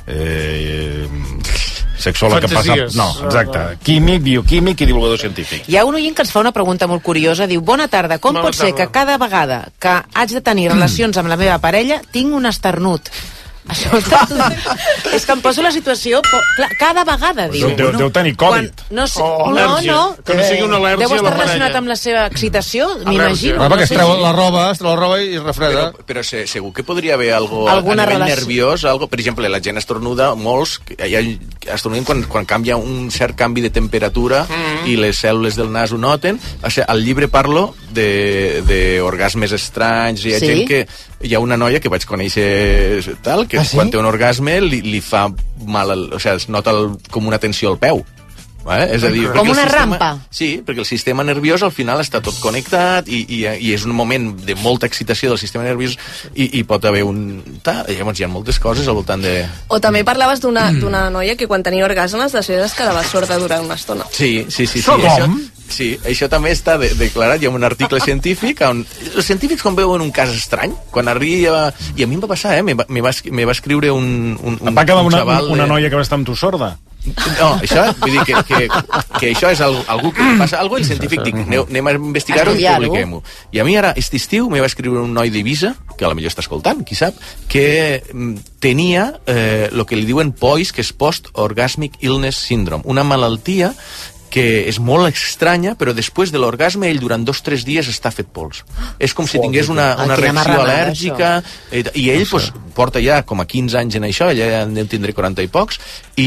sexòleg que passa... No, exacte. Químic, bioquímic i divulgador científic. Hi ha un oient que ens fa una pregunta molt curiosa. Diu, bona tarda, com pot ser que cada vegada que haig de tenir relacions amb la meva parella tinc un esternut? Això és que em poso la situació cada vegada, diu. Deu tenir Covid. No sé, no. Que no sigui una al·lèrgia a la Deu estar parella. relacionat amb la seva excitació, m'imagino. Perquè es treu la roba i refreda. Però segur que podria haver a nivell nerviós, per exemple, la gent estornuda, molts estornuden quan canvia un cert canvi de temperatura i les cèl·lules del nas ho noten. Al llibre parlo d'orgasmes estranys, hi ha gent que... Hi ha una noia que vaig conèixer tal, que quan té un orgasme li fa mal, es nota com una tensió al peu. És a dir, com una rampa. Sí, perquè el sistema nerviós al final està tot connectat i és un moment de molta excitació del sistema nerviós i pot haver llavors hi ha moltes coses al voltant de... O també parlaves d'una noia que quan tenia orgasmes després es quedava sorda durant una estona. Sí. Sí, això també està declarat, hi ha un article científic on els científics quan veuen un cas estrany, quan arriba... I a mi em va passar, me va escriure un va quedar una noia que va estar amb tu sorda? No, això, vull dir que això és algú que passa algo, el científic dic, anem a investigar-ho i publiquem-ho. I a mi ara, aquest estiu, me va escriure un noi d'Eivissa, que a la millor està escoltant, qui sap, que tenia el que li diuen POIS, que és Post-Orgasmic Illness Syndrome, una malaltia que és molt estranya, però després de l'orgasme ell durant 2 o 3 dies està fet pols. És com si tingués una reacció al·lèrgica, i ell porta ja com a 15 anys en això, ella ja en tindré 40 i pocs,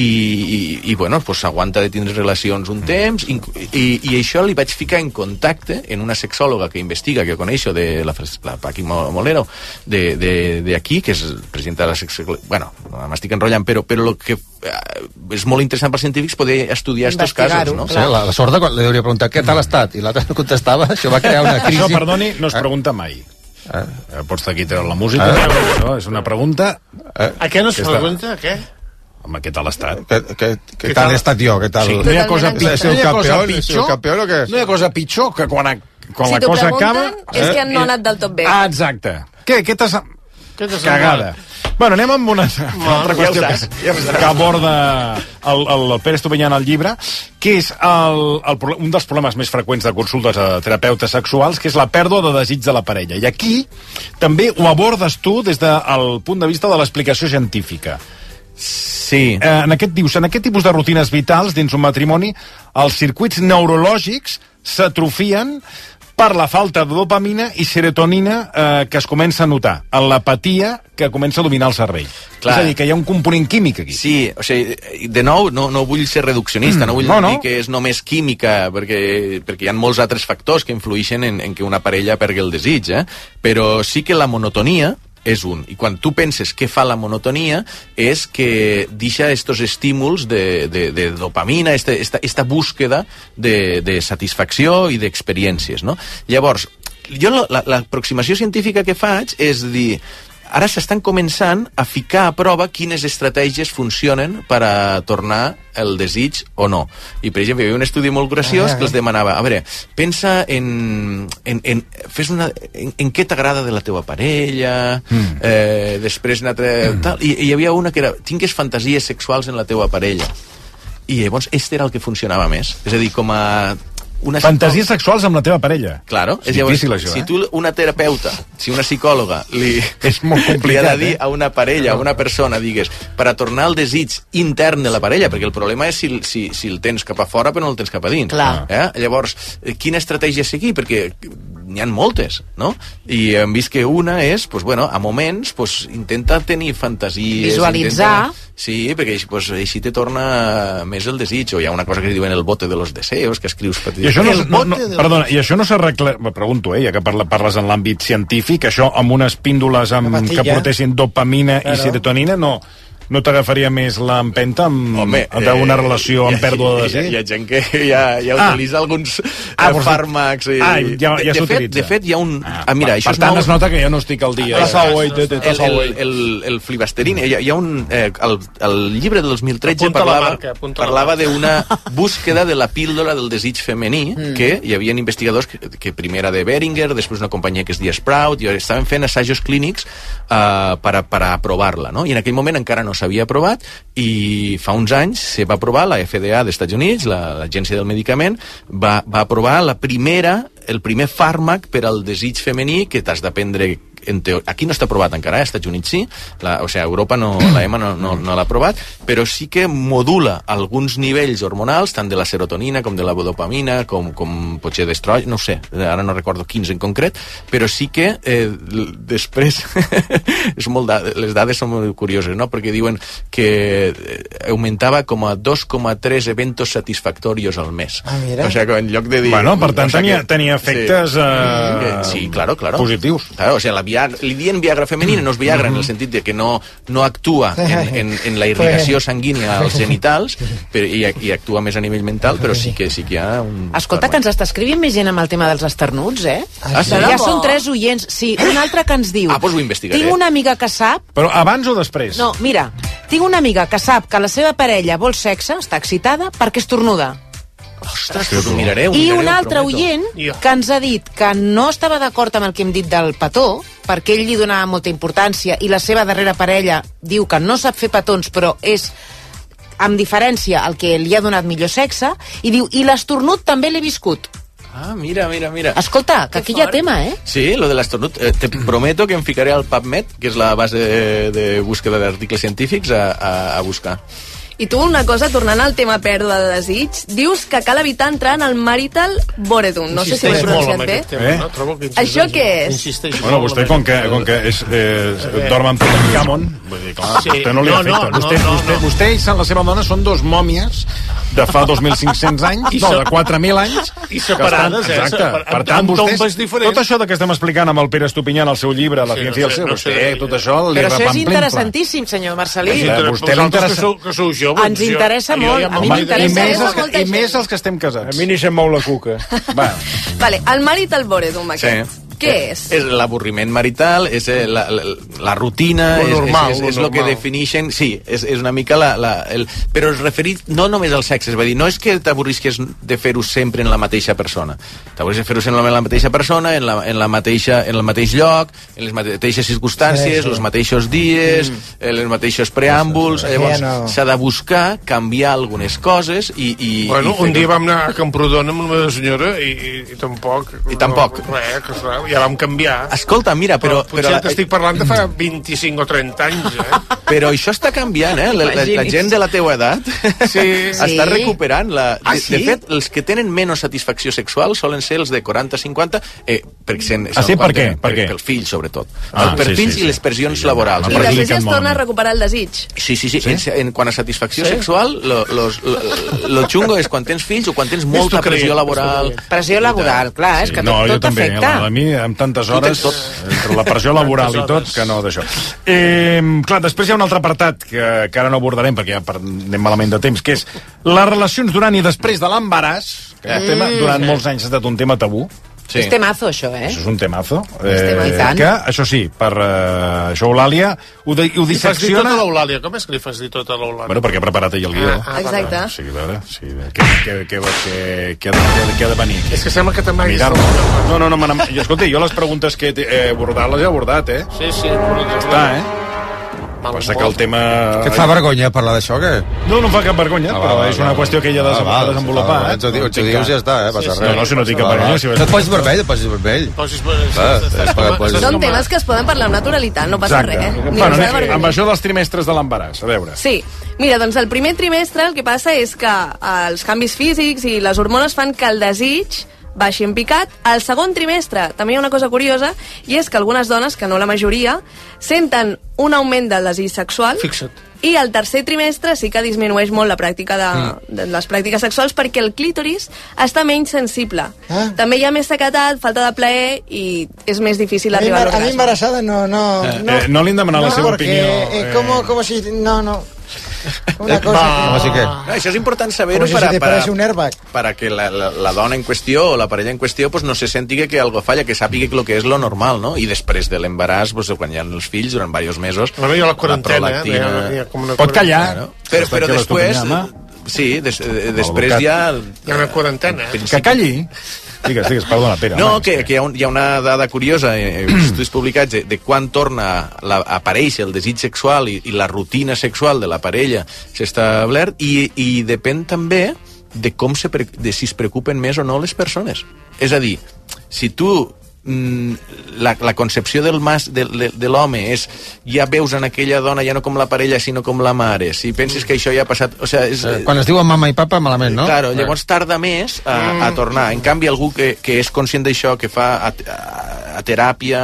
i bueno, s'aguanta de tindre relacions un temps, i això li vaig ficar en contacte en una sexòloga que investiga, que coneixo, de la Paqui Molero, d'aquí, que és presidenta de la sexòloga. Bueno, m'estic enrotllant, però el que és molt interessant pels científics poder estudiar aquests casos, no? Sí, la sorda, quan li hauria preguntat què tal ha estat, i l'altre no contestava, això va crear una crisi. Això, perdoni, no es pregunta mai. Pots aquí treure la música, no? És una pregunta... A què no es pregunta? A què? Home, què tal ha estat? Què tal he estat jo? Què tal? No hi ha cosa pitjor, no hi ha cosa pitjor que quan la cosa acaba... és que no ha anat del tot bé. Ah, exacte. Què t'has... Cagada. Bueno, anem amb una altra qüestió que aborda el Pere Estupinyán al llibre, que és un dels problemes més freqüents de consultes a terapeutes sexuals, que és la pèrdua de desig de la parella. I aquí també ho abordes tu des del punt de vista de l'explicació científica. Sí. En aquest tipus de rutines vitals dins un matrimoni, els circuits neurològics s'atrofien per la falta de dopamina i serotonina que es comença a notar, en l'apatia que comença a dominar el cervell. Clar. És a dir, que hi ha un component químic aquí. Sí, o sigui, de nou, no vull ser reduccionista, no vull dir que és només química, perquè hi ha molts altres factors que influeixen en que una parella pergui el desig, però sí que la monotonia és un. I quan tu penses què fa la monotonia és que deixa estos estímuls de dopamina, esta búsqueda de satisfacció i d'experiències, no? Llavors, jo l'aproximació científica que faig és dir, ara s'estan començant a ficar a prova quines estratègies funcionen per a tornar el desig o no. I, per exemple, hi havia un estudi molt graciós que els demanava, a veure, pensa en què t'agrada de la teva parella, després una altra... I hi havia una que era, tingues fantasies sexuals en la teva parella. I llavors, era el que funcionava més. És a dir, com a... Fantasies sexuals amb la teva parella. Claro. És difícil, això, si tu, una terapeuta, si una psicòloga és molt complicat, li ha de dir a una parella, a una persona, digues, per a tornar el desig intern de la parella, perquè el problema és si el tens cap a fora però no el tens cap a dins. Llavors, quina estratègia seguir? Perquè n'hi ha moltes, no? I hem vist que una és, a moments, intenta tenir fantasies... Visualitzar... Sí, perquè així te torna més el desig. O hi ha una cosa que diuen el bote de los deseos, que escrius... I això no s'arregla... Pregunto, ja que parles en l'àmbit científic, això amb unes píndoles que portessin dopamina i serotonina no t'agafaria més l'empenta d'una relació amb pèrdua de desig? Hi ha gent que ja utilitza alguns fàrmacs. Ja s'utilitza. De fet, hi ha un... Mira, per tant, es nota que jo no estic al dia. El flibasterin, hi ha un... El llibre del 2013 parlava d'una búsqueda de la píldora del desig femení, que hi havia investigadors que primer era de Beringer, després una companyia que es deia Sprout, i estaven fent assajos clínics per a aprovar-la, no? I en aquell moment encara no s'havia aprovat, i fa uns anys se va aprovar, la FDA dels Estats Units, l'Agència del Medicament, va aprovar el primer fàrmac per al desig femení que t'has de prendre. Aquí no està aprovat encara, als Estats Units sí, a Europa la EMA no l'ha aprovat, però sí que modula alguns nivells hormonals, tant de la serotonina com de la dopamina, com potser d'estrogen, no ho sé, ara no recordo quins en concret, però sí que després les dades són molt curioses, no? Perquè diuen que augmentava com a 2,3 eventos satisfactorios al mes. O sigui, que en lloc de dir... Bueno, per tant, tenia efectes sí, claro. Positius. Claro, o sigui, li diuen Viagra femenina, no és Viagra en el sentit de que no actua en la irrigació sanguínia als genitals i actua més a nivell mental, però sí que hi ha un... Escolta, que ens està escrivint més gent amb el tema dels esternuts, Sí? Ja són 3 oients. Sí, un altre que ens diu... Doncs ho investigaré. Tinc una amiga que sap... Però abans o després? No, mira, tinc una amiga que sap que la seva parella vol sexe, està excitada, perquè estornuda. Ostres, ho miraré. I un altre oient que ens ha dit que no estava d'acord amb el que hem dit del petó, perquè ell li donava molta importància i la seva darrera parella diu que no sap fer petons, però és amb diferència el que li ha donat millor sexe, i diu, i l'estornut també l'he viscut. Ah, mira. Escolta, que aquí hi ha tema, eh? Sí, lo de l'estornut. Te prometo que em ficaré al PubMed, que és la base de búsqueda d'articles científics, a buscar. I tu, una cosa, tornant al tema pèrdua de desig, dius que cal evitar entrar en el marital boredom. No sé si ho he pronunciat bé. Això què és? Bueno, vostè, com que dorm amb Tutankamon, vull dir, clar, vostè no li afecta. Vostè i la seva dona són dos mòmies de fa 2.500 anys, no, de 4.000 anys. I separades, exacte. Per tant, vostès, tot això que estem explicant amb el Pere Estupinyà en el seu llibre, La ciència del seu, tot això li Però això és repamplimpa. interessantíssim, senyor Marcelí. Vostè li interessa... Ens interessa molt, a mi m'interessa. I més els que estem casats. A mi ni se'm mou la cuca. Vale, el marital boredom aquest. Què és? És l'avorriment marital, és la rutina, és el que defineixen... Sí, és una mica però és referit no només al sexe, és a dir, no és que t'avorrisques de fer-ho sempre en la mateixa persona. T'avorrisques de fer-ho sempre en la mateixa persona, en el mateix lloc, en les mateixes circumstàncies, els mateixos dies, els mateixos preàmbuls. Llavors, s'ha de buscar canviar algunes coses i... Bueno, un dia vam anar a Camprodon amb la meva senyora i tampoc... I tampoc. Ja vam canviar. Escolta, mira, però t'estic parlant de fa 25 o 30 anys, Però això està canviant, La gent de la teua edat està recuperant. De fet, els que tenen menys satisfacció sexual solen ser els de 40-50, per què? Pel fill, sobretot. Per fills i les pressions laborals. I després ja es torna a recuperar el desig. Sí. Quant a satisfacció sexual, lo xungo és quan tens fills o quan tens molta pressió laboral. Pressió laboral, clar, és que tot afecta. A mi, amb tantes hores, entre la pressió laboral i tot, que no d'això. Clar, després hi ha un altre apartat que ara no abordarem perquè ja anem malament de temps, que és les relacions durant i després de l'embaràs, que aquest tema durant molts anys ha estat un tema tabú. Sí. És temazo, això, Això és un temazo. Que, això sí, per això Eulàlia ho dissecciona... Li fas dir tot a l'Eulàlia. Com és que li fas dir tot a l'Eulàlia? Bueno, perquè ha preparat ell el guió. Exacte. Sí, a veure, què ha de venir aquí? És que sembla que t'amaguis... No, escolta, jo les preguntes que he abordat, les he abordat, Sí. Ja està, Passa que el tema... Que et fa vergonya parlar d'això, què? No em fa cap vergonya, però és una qüestió que ella ha de desenvolupar. Ets ho dius ja està, passa res. No, si no tinc cap vergonya. Et posis vermell, Són temes que es poden parlar amb naturalitat, no passa res. Amb això dels trimestres de l'embaràs, a veure. Sí, mira, doncs el primer trimestre el que passa és que els canvis físics i les hormones fan que el desig baixi en picat. Al segon trimestre també hi ha una cosa curiosa, i és que algunes dones, que no la majoria, senten un augment del desig sexual. Fixa't. I al tercer trimestre sí que disminueix molt la pràctica de les pràctiques sexuals, perquè el clítoris està menys sensible. També hi ha més sequedat, falta de plaer, i és més difícil arribar a l'orgasme. A mi embarassada no... No li hem demanat la seva opinió. Com si... No. Una cosa que... Això és important saber-ho para que la dona en qüestió o la parella en qüestió pues, no se senti que algo falla, que sàpiga que lo que és lo normal, no? I després de l'embaràs, pues, quan hi ha els fills durant diversos mesos... Bueno, hi ha la quarantena, Pot callar. Però després... Sí, després ja... Hi ha una quarantena, Que calli. Digues, perdona, Pere. No, que hi ha una dada curiosa en estudis publicats de quan torna a aparèixer el desig sexual i la rutina sexual de la parella s'ha establert, i depèn també de si es preocupen més o no les persones. És a dir, si tu la concepció de l'home és ja veus en aquella dona ja no com la parella sinó com la mare, si penses que això ja ha passat, o sigui, quan es diuen mama i papa malament, no? Claro, llavors tarda més a tornar. En canvi, algú que és conscient d'això, que fa a teràpia,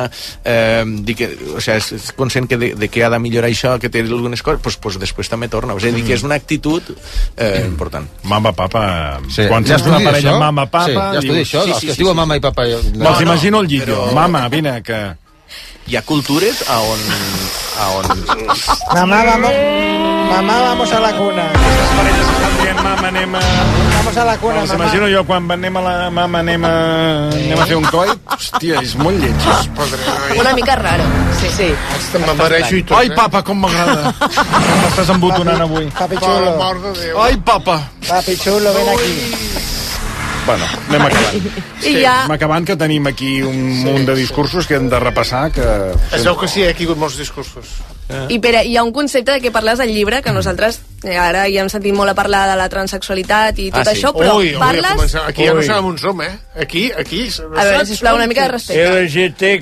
o sigui, és conscient de que ha de millorar això, que té algunes coses, pues després també torna. O sigui, que és una actitud important. Mama, papa... Quan saps una parella mama, papa... Sí, ja estudi això, els que es diuen mama i papa... Me'ls imagino el llillo. Mama, vine, que... Hi ha cultures on... Mamá, vamos a la cuna. Les parelles estan dient, mama, anem a... Vamos a la cuna, mamà. M'imagino jo quan anem a la mama, anem a fer un coit. Hòstia, és molt lleig. Una mica raro. Sí. M'amareixo i tot. Ai, papa, com m'agrada. M'estàs embotonant avui. Papi xulo. Ai, papa. Papi xulo, ven aquí. Bueno, anem acabant. Anem acabant, que tenim aquí un munt de discursos que hem de repassar. Es veu que sí, aquí hi ha molts discursos. I Pere, hi ha un concepte de què parles al llibre, que nosaltres ara ja hem sentit molt a parlar de la transsexualitat i tot això, però parles... Aquí ja no sabem on som, Aquí... A veure, sisplau, una mica de respecte.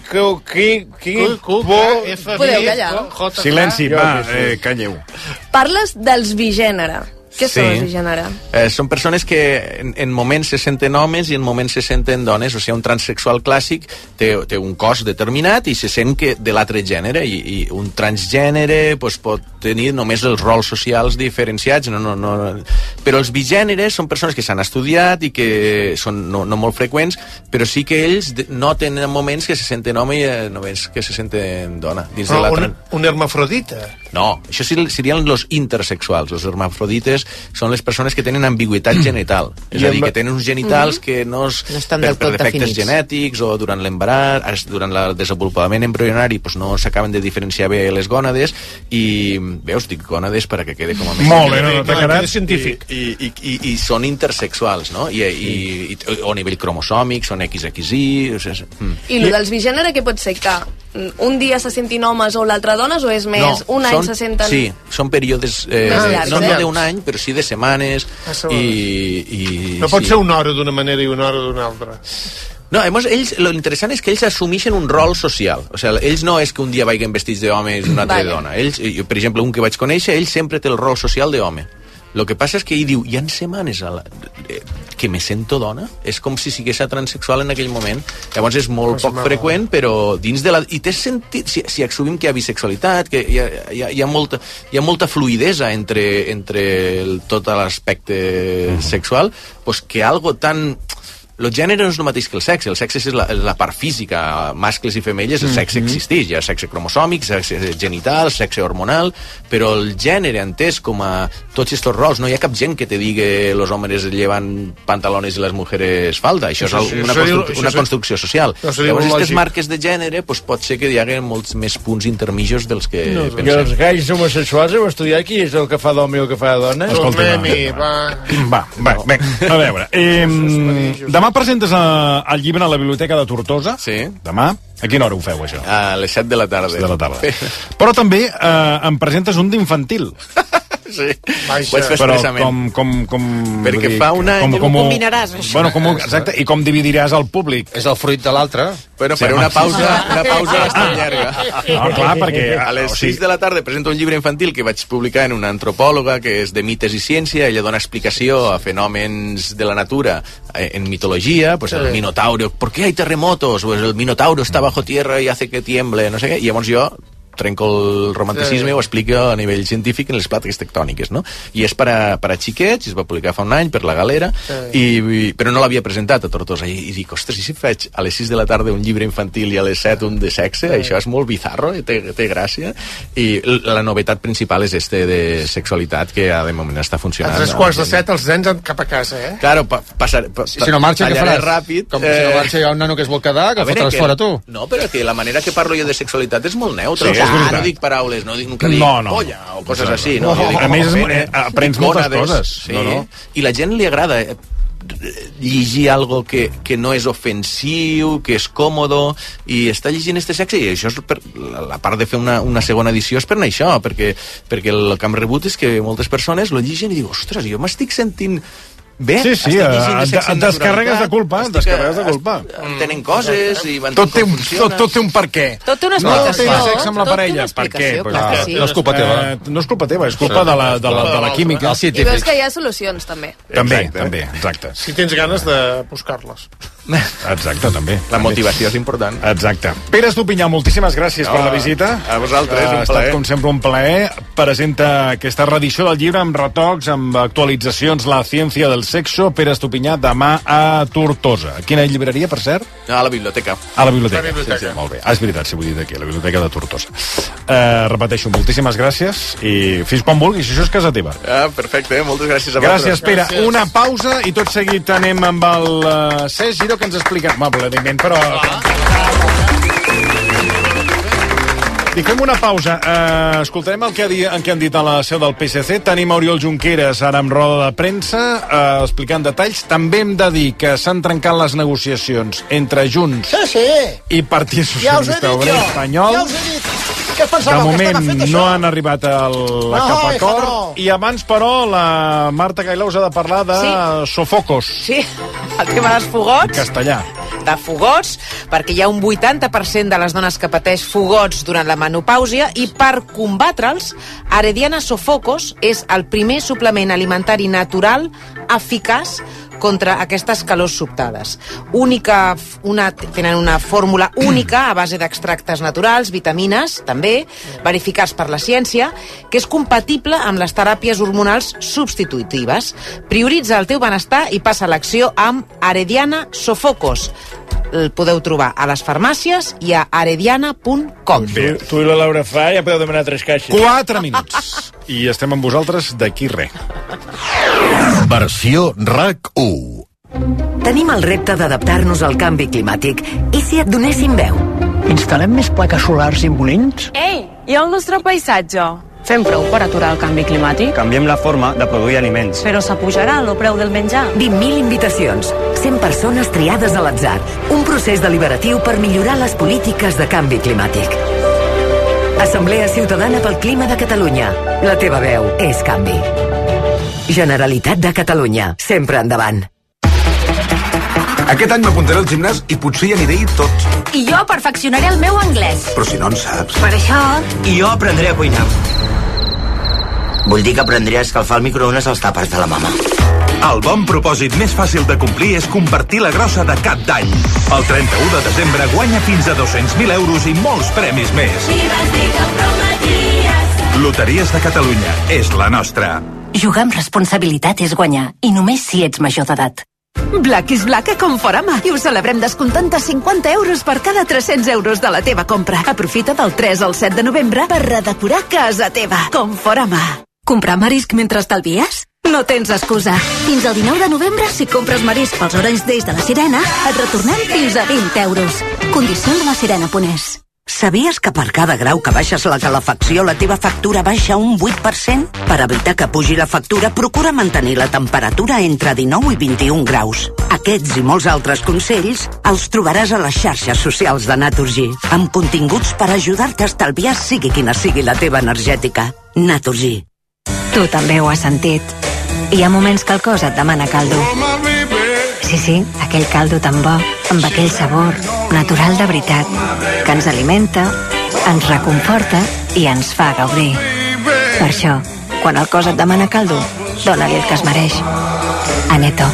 Podeu callar? Silenci, va, calleu. Parles dels bigènere. Què són els bigènere? Són persones que en moments se senten homes i en moments se senten dones. O sigui, un transsexual clàssic té un cos determinat i se sent que de l'altre gènere, i un transgènere pot tenir només els rols socials diferenciats. Però els bigèneres són persones que s'han estudiat i que són no molt freqüents, però sí que ells noten en moments que se senten home i només que se senten dona. Un hermafrodita? No, això serien els intersexuals. Els hermafrodites són les persones que tenen ambigüitat genital. És a dir, que tenen uns genitals que no estan per defectes genètics o durant l'embaràs, durant el desenvolupament embrionari, no s'acaben de diferenciar bé les gònades i, veus, dic gònades perquè quede com a més... Molt bé, no t'ha quedat científic. I són intersexuals, no? I a nivell cromosòmic són XXI... I el dels bigènere què pot ser? Que un dia se sentin homes o l'altre dones, o és més, un any se senten... Sí, són períodes, no d'un any, però sí de setmanes, no pot ser una hora d'una manera i una hora d'una altra. No, ells, lo interessant és que ells assumeixen un rol social. O sigui, ells no és que un dia vagin vestits d'home i un altre de dona. Ells, per exemple, un que vaig conèixer, ell sempre té el rol social d'home. El que passa és que ell diu, hi ha setmanes que me sento dona, és com si sigués transsexual en aquell moment. Llavors és molt poc freqüent, però dins de la... I té sentit, si assumim que hi ha bisexualitat, que hi ha molta fluidesa entre tot l'aspecte sexual, doncs que algo tan... El gènere no és el mateix que el sexe és la part física, mascles i femelles, el sexe existeix, hi ha sexe cromosòmic, sexe genital, sexe hormonal, però el gènere entès com a tots aquests rols, no hi ha cap gent que te digui los hombres llevan pantalones i les mujeres falda, això és una construcció social. Llavors aquestes marques de gènere pot ser que hi hagi molts més punts intermijos dels que pensem. Que els gais homosexuals heu estudiat qui és el que fa d'home o el que fa de dona? Va, a veure, demà presentes el llibre a la Biblioteca de Tortosa. Sí. Demà. A quina hora ho feu, això? A les 7 de la tarda. Però també em presentes un d'infantil. Sí, ho vaig fer expressament. Perquè fa un any... Com ho combinaràs, això? Bueno, exacte, i com dividiràs el públic? És el fruit de l'altre. Bueno, però una pausa bastant llarga. No, clar, perquè... A les 6 de la tarda presento un llibre infantil que vaig publicar en una antropòloga que és de mites i ciència. Ella dona explicació a fenòmens de la natura en mitologia, pues el minotauro, ¿por qué hay terremotos? Pues el minotauro está bajo tierra y hace que tiemble, no sé què. I llavors jo trenco el romanticisme i ho explico a nivell científic en les plaques tectòniques, no? I és per a xiquets, es va publicar fa un any per la Galera, però no l'havia presentat a Tortosa, i dic, ostres, i si faig a les 6 de la tarda un llibre infantil i a les 7 un de sexe? Això és molt bizarro, té gràcia, i la novetat principal és de sexualitat, que de moment està funcionant. A 6:45 els nens cap a casa, Claro, si no marxa, què faràs? Ràpid. Com si no marxa hi ha un nano que es vol quedar, que el fotràs fora tu. No, però que la manera que parlo jo de sexualitat és molt neutra. No dic paraules, no dic polla o coses així. A més, aprens moltes coses. I la gent li agrada llegir algo que no és ofensiu, que és còmodo, i està llegint este sexe, i això és la part de fer una segona edició és per això, perquè el que hem rebut és que moltes persones lo llegeixen i diuen, ostres, jo m'estic sentint bé, sí, et descarregues de culpa, tenen coses i van tot té un per què. Tot té una explicació. No té sexe amb la parella, per què? No és culpa teva. No és culpa teva, és culpa de la química. I veus que hi ha solucions, també. També, exacte. Si tens ganes de buscar-les. Exacte, també. La motivació és important. Exacte. Pere Estupinyà, moltíssimes gràcies per la visita. A vosaltres, un plaer. Ha estat, com sempre, un plaer. Presenta aquesta reedició del llibre amb retocs, amb actualitzacions, La ciència del sexo. Pere Estupinyà, demà a Tortosa. A quina llibreria, per cert? A la biblioteca. A la biblioteca. Sí, molt bé. És veritat, si vull dir aquí, a la biblioteca de Tortosa. Repeteixo, moltíssimes gràcies i fins quan vulguis, això és casa teva. Perfecte, moltes gràcies a vosaltres. Gràcies, Pere. Una pausa i tot seguit anem amb el Cesc Giró, que ens explica... M'aplaudiment, però... I fem una pausa. Escoltarem el que han dit a la seu del PSC. Tenim Oriol Junqueras ara amb roda de premsa explicant detalls. També hem de dir que s'han trencat les negociacions entre Junts i Partit Socialista Obrer Espanyol. Ja els he dit. Què es pensava? De Que estava fet moment això? no han arribat a cap acord. no. I abans, però, la Marta Cailà us ha de parlar de sofocos. Sí, el tema dels fogots. En castellà. De fogots, perquè hi ha un 80% de les dones que pateix fogots durant la menopàusia i per combatre'ls, Arediana Sofocos és el primer suplement alimentari natural eficaç contra aquestes calors sobtades. Tenen una fórmula única a base d'extractes naturals, vitamines, també, verificats per la ciència, que és compatible amb les teràpies hormonals substitutives. Prioritza el teu benestar i passa a l'acció amb Arediana Sofocos. El podeu trobar a les farmàcies i a arediana.com. Tu i la Laura Fa ja podeu demanar 3 caixes. 4 minuts. I estem amb vosaltres d'aquí res. Versió RAC1. Tenim el repte d'adaptar-nos al canvi climàtic. I si et donéssim veu? Instal·lem més plaques solars imponents? Ei, i el nostre paisatge? Fem prou per aturar el canvi climàtic? Canviem la forma de produir aliments. Però s'apujarà el preu del menjar. 20.000 invitacions, 100 persones triades a l'atzar. Un procés deliberatiu per millorar les polítiques de canvi climàtic. Assemblea Ciutadana pel Clima de Catalunya. La teva veu és canvi. Generalitat de Catalunya. Sempre endavant. Aquest any m'apuntaré al gimnàs i potser hi aniré tot. I jo perfeccionaré el meu anglès. Però si no en saps. Per això... I jo aprendré a cuinar. Vull dir que aprendré a escalfar el microones als tàpers de la mama. El bon propòsit més fàcil de complir és compartir la grossa de cap d'any. El 31 de desembre guanya fins a 200.000 euros i molts premis més. Loteries de Catalunya és la nostra. Jugar amb responsabilitat és guanyar, i només si ets major d'edat. Black is Black a Conforama i ho celebrem descomptant de 50 euros per cada 300 euros de la teva compra. Aprofita del 3 al 7 de novembre per redecorar casa teva. Conforama. Comprar marisc mentre estalvies? No tens excusa. Fins al 19 de novembre, si compres marisc pels Orange Days de la Sirena, et retornem fins a 20 euros. Condicions a la sirena.es. Sabies que per cada grau que baixes la calefacció la teva factura baixa un 8%? Per evitar que pugi la factura, procura mantenir la temperatura entre 19 i 21 graus. Aquests i molts altres consells els trobaràs a les xarxes socials de Naturgy, amb continguts per ajudar-te a estalviar sigui quina sigui la teva energètica. Naturgy. Tu també ho has sentit. Hi ha moments que el cos et demana caldo. Sí, aquell caldo tan bo, amb aquell sabor, natural de veritat, que ens alimenta, ens reconforta i ens fa gaudir. Per això, quan el cos et demana caldo, dona-li el que es mereix. Aneto.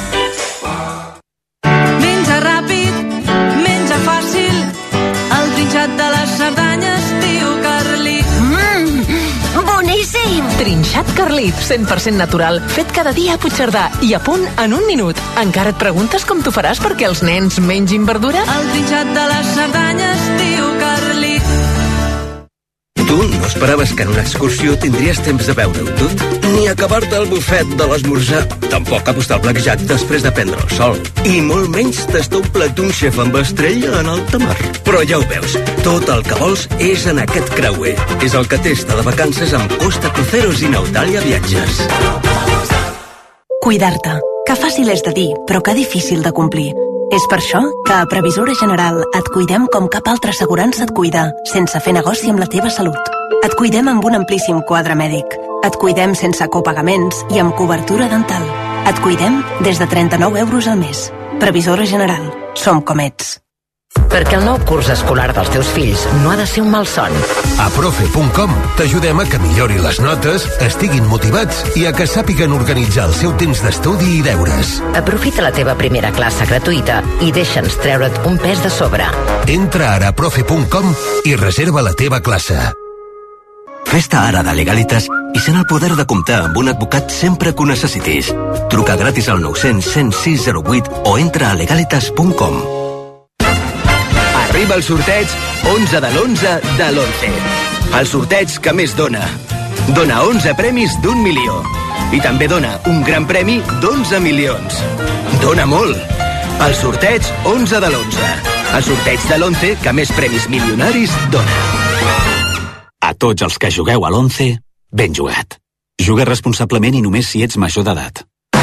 Menja ràpid, menja fàcil, el trinxat de les Cerdanyes, tio Carlit. Boníssim! Trinxat Carlit, 100% natural, fet cada dia a Puigcerdà i a punt en un minut. Encara et preguntes com t'ho faràs perquè els nens mengin verdura? El trinxat de les Cerdanyes, tio Carlit. Tu no esperaves que en una excursió tindries temps de veure-ho tot? Ni acabar-te el bufet de l'esmorzar. Tampoc apostar el blackjack després de prendre el sol. I molt menys tastar un plat d'un xef amb estrella en alta mar. Però ja ho veus, tot el que vols és en aquest creuer. És el que testa de vacances amb Costa Cruceros i Nautalia Viatges. Cuidar-te. Que fàcil és de dir, però que difícil de complir. És per això que a Previsora General et cuidem com cap altra assegurança et cuida, sense fer negoci amb la teva salut. Et cuidem amb un amplíssim quadre mèdic. Et cuidem sense copagaments i amb cobertura dental. Et cuidem des de 39 euros al mes. Previsora General. Som com ets. Perquè el nou curs escolar dels teus fills no ha de ser un malson. A profe.com t'ajudem a que millori les notes, estiguin motivats i a que sàpiguen organitzar el seu temps d'estudi i deures. Aprofita la teva primera classe gratuïta i deixa'ns treure't un pes de sobre. Entra ara a profe.com i reserva la teva classe. Fes-te ara de Legalitas i sent el poder de comptar amb un advocat sempre que ho necessitis. Truca gratis al 900 106 08 o entra a legalitas.com. Arriba el sorteig 11 de l'11 de l'11. El sorteig que més dona. Dona 11 premis d'1 milió. I també dona un gran premi d'11 milions. Dona molt. El sorteig 11 de l'11. El sorteig de l'11 que més premis milionaris dona. A tots els que jugueu a l'11, ben jugat. Juga responsablement i només si ets major d'edat.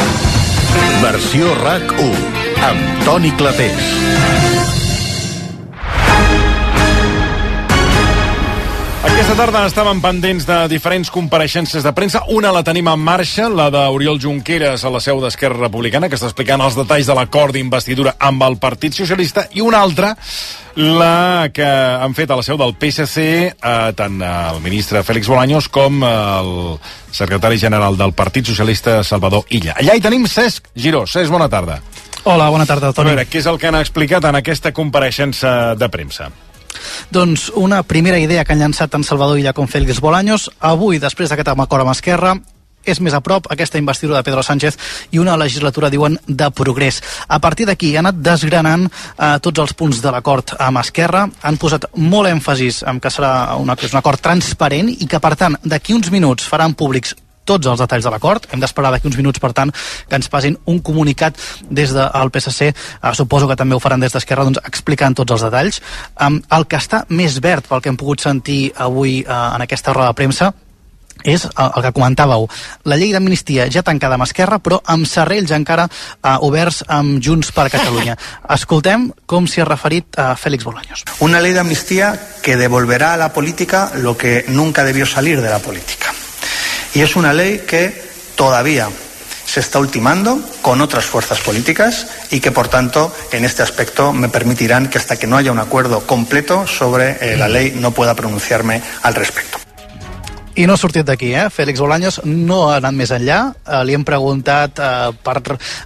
Versió RAC1 amb Toni Clapés. Aquesta tarda estàvem pendents de diferents compareixences de premsa. Una la tenim en marxa, la d'Oriol Junqueras a la seu d'Esquerra Republicana, que està explicant els detalls de l'acord d'investidura amb el Partit Socialista, i una altra, la que han fet a la seu del PSC tant el ministre Félix Bolaños com el secretari general del Partit Socialista, Salvador Illa. Allà hi tenim Cesc Giró. Cesc, bona tarda. Hola, bona tarda, Toni. A veure, què és el que han explicat en aquesta compareixença de premsa? Doncs una primera idea que han llançat tant Salvador Illa com Félix Bolaños. Avui, després d'aquest acord amb Esquerra, és més a prop aquesta investidura de Pedro Sánchez i una legislatura, diuen, de progrés. A partir d'aquí han anat desgranant tots els punts de l'acord amb Esquerra, han posat molt èmfasis en que serà un acord transparent i que, per tant, d'aquí uns minuts faran públics tots els detalls de l'acord. Hem d'esperar d'aquí uns minuts, per tant, que ens passin un comunicat des del PSC, suposo que també ho faran des d'Esquerra, doncs, explicant tots els detalls. El que està més verd, pel que hem pogut sentir avui en aquesta roda de premsa, és el que comentàveu, la llei d'amnistia ja tancada amb Esquerra, però amb serrells encara oberts amb Junts per Catalunya. Escoltem com s'hi ha referit a Félix Bolaños. Una ley de amnistía que devolverá a la política lo que nunca debió salir de la política. Y es una ley que todavía se está ultimando con otras fuerzas políticas y que, por tanto, en este aspecto me permitirán que hasta que no haya un acuerdo completo sobre la ley no pueda pronunciarme al respecto. I no ha sortit d'aquí, Félix Bolaños no ha anat més enllà. Li hem preguntat per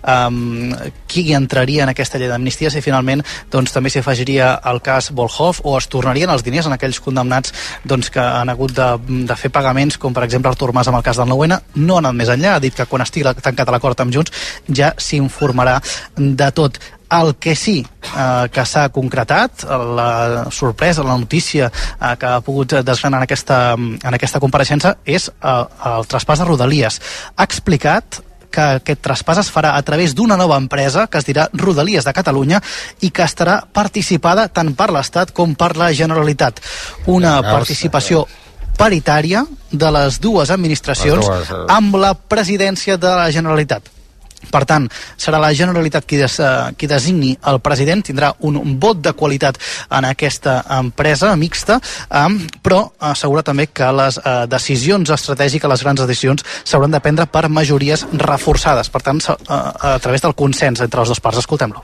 qui entraria en aquesta llei d'amnistia, si finalment doncs, també s'hi afegiria el cas Volhov o es tornarien els diners en aquells condemnats doncs, que han hagut de fer pagaments, com per exemple Artur Mas amb el cas del 9-N. No ha anat més enllà, ha dit que quan estigui tancat l'acord amb Junts ja s'informarà de tot. El que sí que s'ha concretat, la sorpresa, la notícia que ha pogut desgranar en aquesta compareixença és el traspàs de Rodalies. Ha explicat que aquest traspàs es farà a través d'una nova empresa que es dirà Rodalies de Catalunya i que estarà participada tant per l'Estat com per la Generalitat. Una participació paritària de les dues administracions amb la presidència de la Generalitat. Per tant, serà la Generalitat qui designi el president, tindrà un vot de qualitat en aquesta empresa mixta, però assegura també que les decisions estratègiques, les grans decisions, s'hauran de prendre per majories reforçades, per tant, a través del consens entre les dues parts. Escoltem-lo.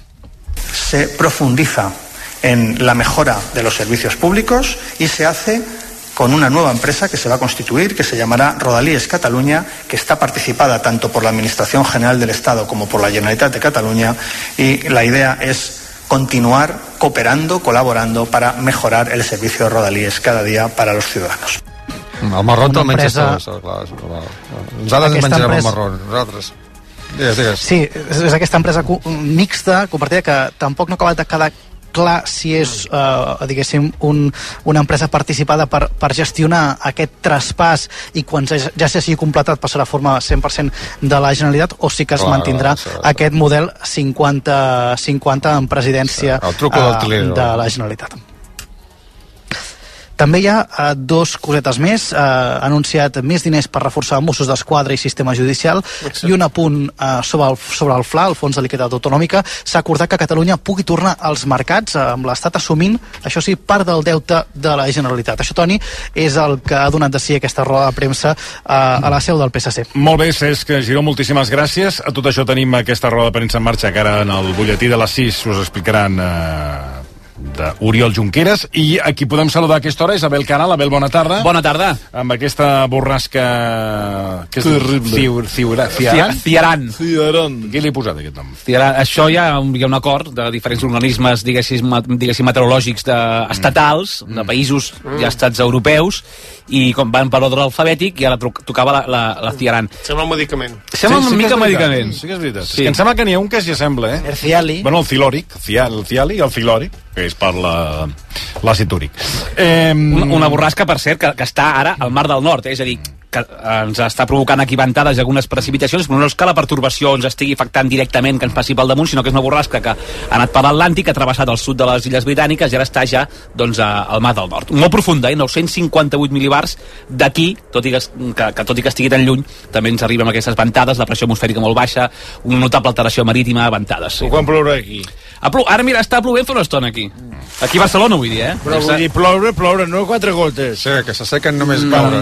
Se profundiza en la mejora de los servicios públicos y se hace con una nueva empresa que se va a constituir, que se llamará Rodalies Catalunya, que está participada tanto por la Administración General del Estado como por la Generalitat de Catalunya, y la idea es continuar cooperando, colaborando para mejorar el servicio de Rodalies cada día para los ciudadanos. El marró te'l menges tu, clar. Nosaltres ens menjarem el marró, nosaltres. Digues. Sí, és aquesta empresa mixta, compartida, que tampoc no acaba de quedar clar si és, diguéssim, una empresa participada per gestionar aquest traspàs i quan ja sigui completat passarà a formar 100% de la Generalitat, o sí que es mantindrà aquest model 50-50 en presidència de la Generalitat. També hi ha dos cosetes més. Ha anunciat més diners per reforçar Mossos d'Esquadra i sistema judicial. I un apunt sobre el FLA, el Fons de Liquiditat Autonòmica. S'ha acordat que Catalunya pugui tornar als mercats amb l'Estat assumint, això sí, part del deute de la Generalitat. Això, Toni, és el que ha donat de si aquesta roda de premsa a la seu del PSC. Molt bé, Cesc Giró, moltíssimes gràcies. A tot això tenim aquesta roda de premsa en marxa, que ara en el butlletí de les 6 us explicaran d'Oriol Junqueras, i aquí podem saludar a aquesta hora Isabel Canal. Abel, bona tarda. Bona tarda. Amb aquesta borrasca que és Ciaran. Qui li ha posat aquest nom? Ciaran. Això hi ha un acord de diferents organismes, diguéssim meteorològics estatals, de països i estats europeus, i com van per ordre alfabètic, i ara tocava la Ciaran. Sembla un medicament. Sembla una mica medicament. Sí que és veritat. Sí. Em sembla que n'hi ha un que s'hi assembla, El Ciali. Bueno, el Cilòric, el Ciali i el Filòric, que és per l'àcid úric. Una borrasca, per cert, que està ara al Mar del Nord, és a dir, ens està provocant aquí ventades i algunes precipitacions, però no és que la pertorbació ens estigui afectant directament, que ens passi pel damunt, sinó que és una borrasca que ha anat per l'Atlàntic, ha travessat el sud de les Illes Britàniques i ara està ja doncs, al Mar del Nord. Molt profunda, 958 milibars d'aquí, tot i que estigui tan lluny, també ens arriben aquestes ventades, la pressió atmosfèrica molt baixa, una notable alteració marítima, ventades. Sí. Quan plourà aquí? Ara mira, està plovent fa una estona aquí. Aquí a Barcelona, vull dir, Però vull dir, ploure, no 4 gotes. Sí, que s'assequen només caure.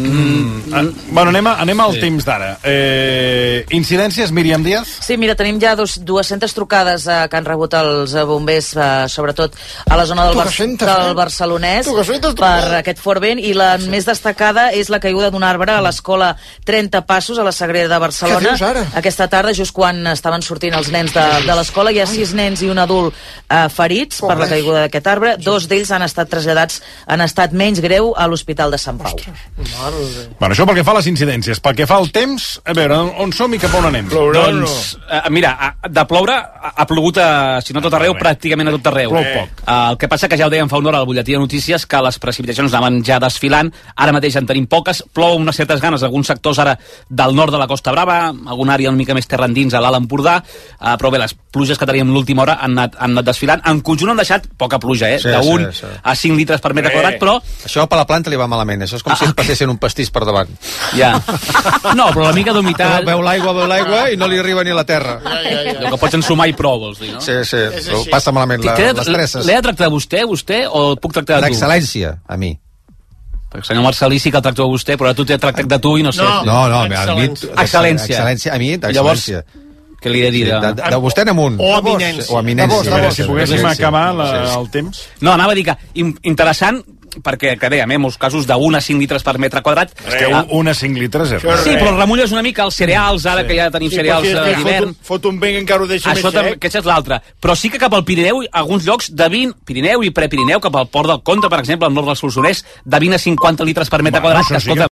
Bueno, anem al temps d'ara. Incidències, Míriam Díaz? Sí, mira, tenim ja 200 trucades que han rebut els bombers, sobretot a la zona del Barcelonès, per aquest fort vent, i la més destacada és la caiguda d'un arbre a l'escola 30 Passos, a la Sagrera de Barcelona. Aquesta tarda, just quan estaven sortint els nens de l'escola, hi ha 6 nens i un adult ferits per la caiguda d'aquest arbre. 2 d'ells han estat traslladats en estat menys greu a l'Hospital de Sant Pau. Bueno, això pel que fa a les incidències. Pel que fa al temps, a veure, on som i cap on anem? Doncs, mira, de ploure ha plogut, si no tot arreu, pràcticament a tot arreu. Plou poc. El que passa que ja ho dèiem fa una hora al butlletí de notícies, que les precipitacions anaven ja desfilant, ara mateix en tenim poques, plou unes certes ganes, alguns sectors ara del nord de la Costa Brava, alguna àrea una mica més terra endins a l'Alt Empordà, però bé, les pluges que teníem l'última hora han anat desfilant. En conjunt han deixat poca pluja, de 1 a 5 litres per metre quadrat, però... Això per la planta li va malament, això és com si es passessin un pastís per davant. Ja. No, però la mica d'humitat... Veu l'aigua i no li arriba ni a la terra. El que pots ensumar i prou, vols dir, no? Sí, però passa malament les tresses. L'he de tractar de vostè, o el puc tractar de tu? L'excel·lència, a mi. Perquè el senyor Marcelí sí que el tracto a vostè, però ara tu t'he tractat de tu i no sé. No, excel·lència. A mi, d'excel·lència. Què li he de dir? De vostè en amunt. O eminència. Si poguéssim acabar el temps. No, anava a dir que interessant, perquè, que dèiem, molts casos de 1 a 5 litres per metre quadrat. És que 1 a 5 litres és res. Sí, però remulles una mica els cereals, ara que ja tenim cereals d'hivern. Fot un vent encara ho deixa més sec. Aquesta és l'altra. Però sí que cap al Pirineu, alguns llocs de 20, Pirineu i Prepirineu, cap al Port del Comte, per exemple, al nord del Solsonès, de 20 a 50 litres per metre quadrat, que escolta,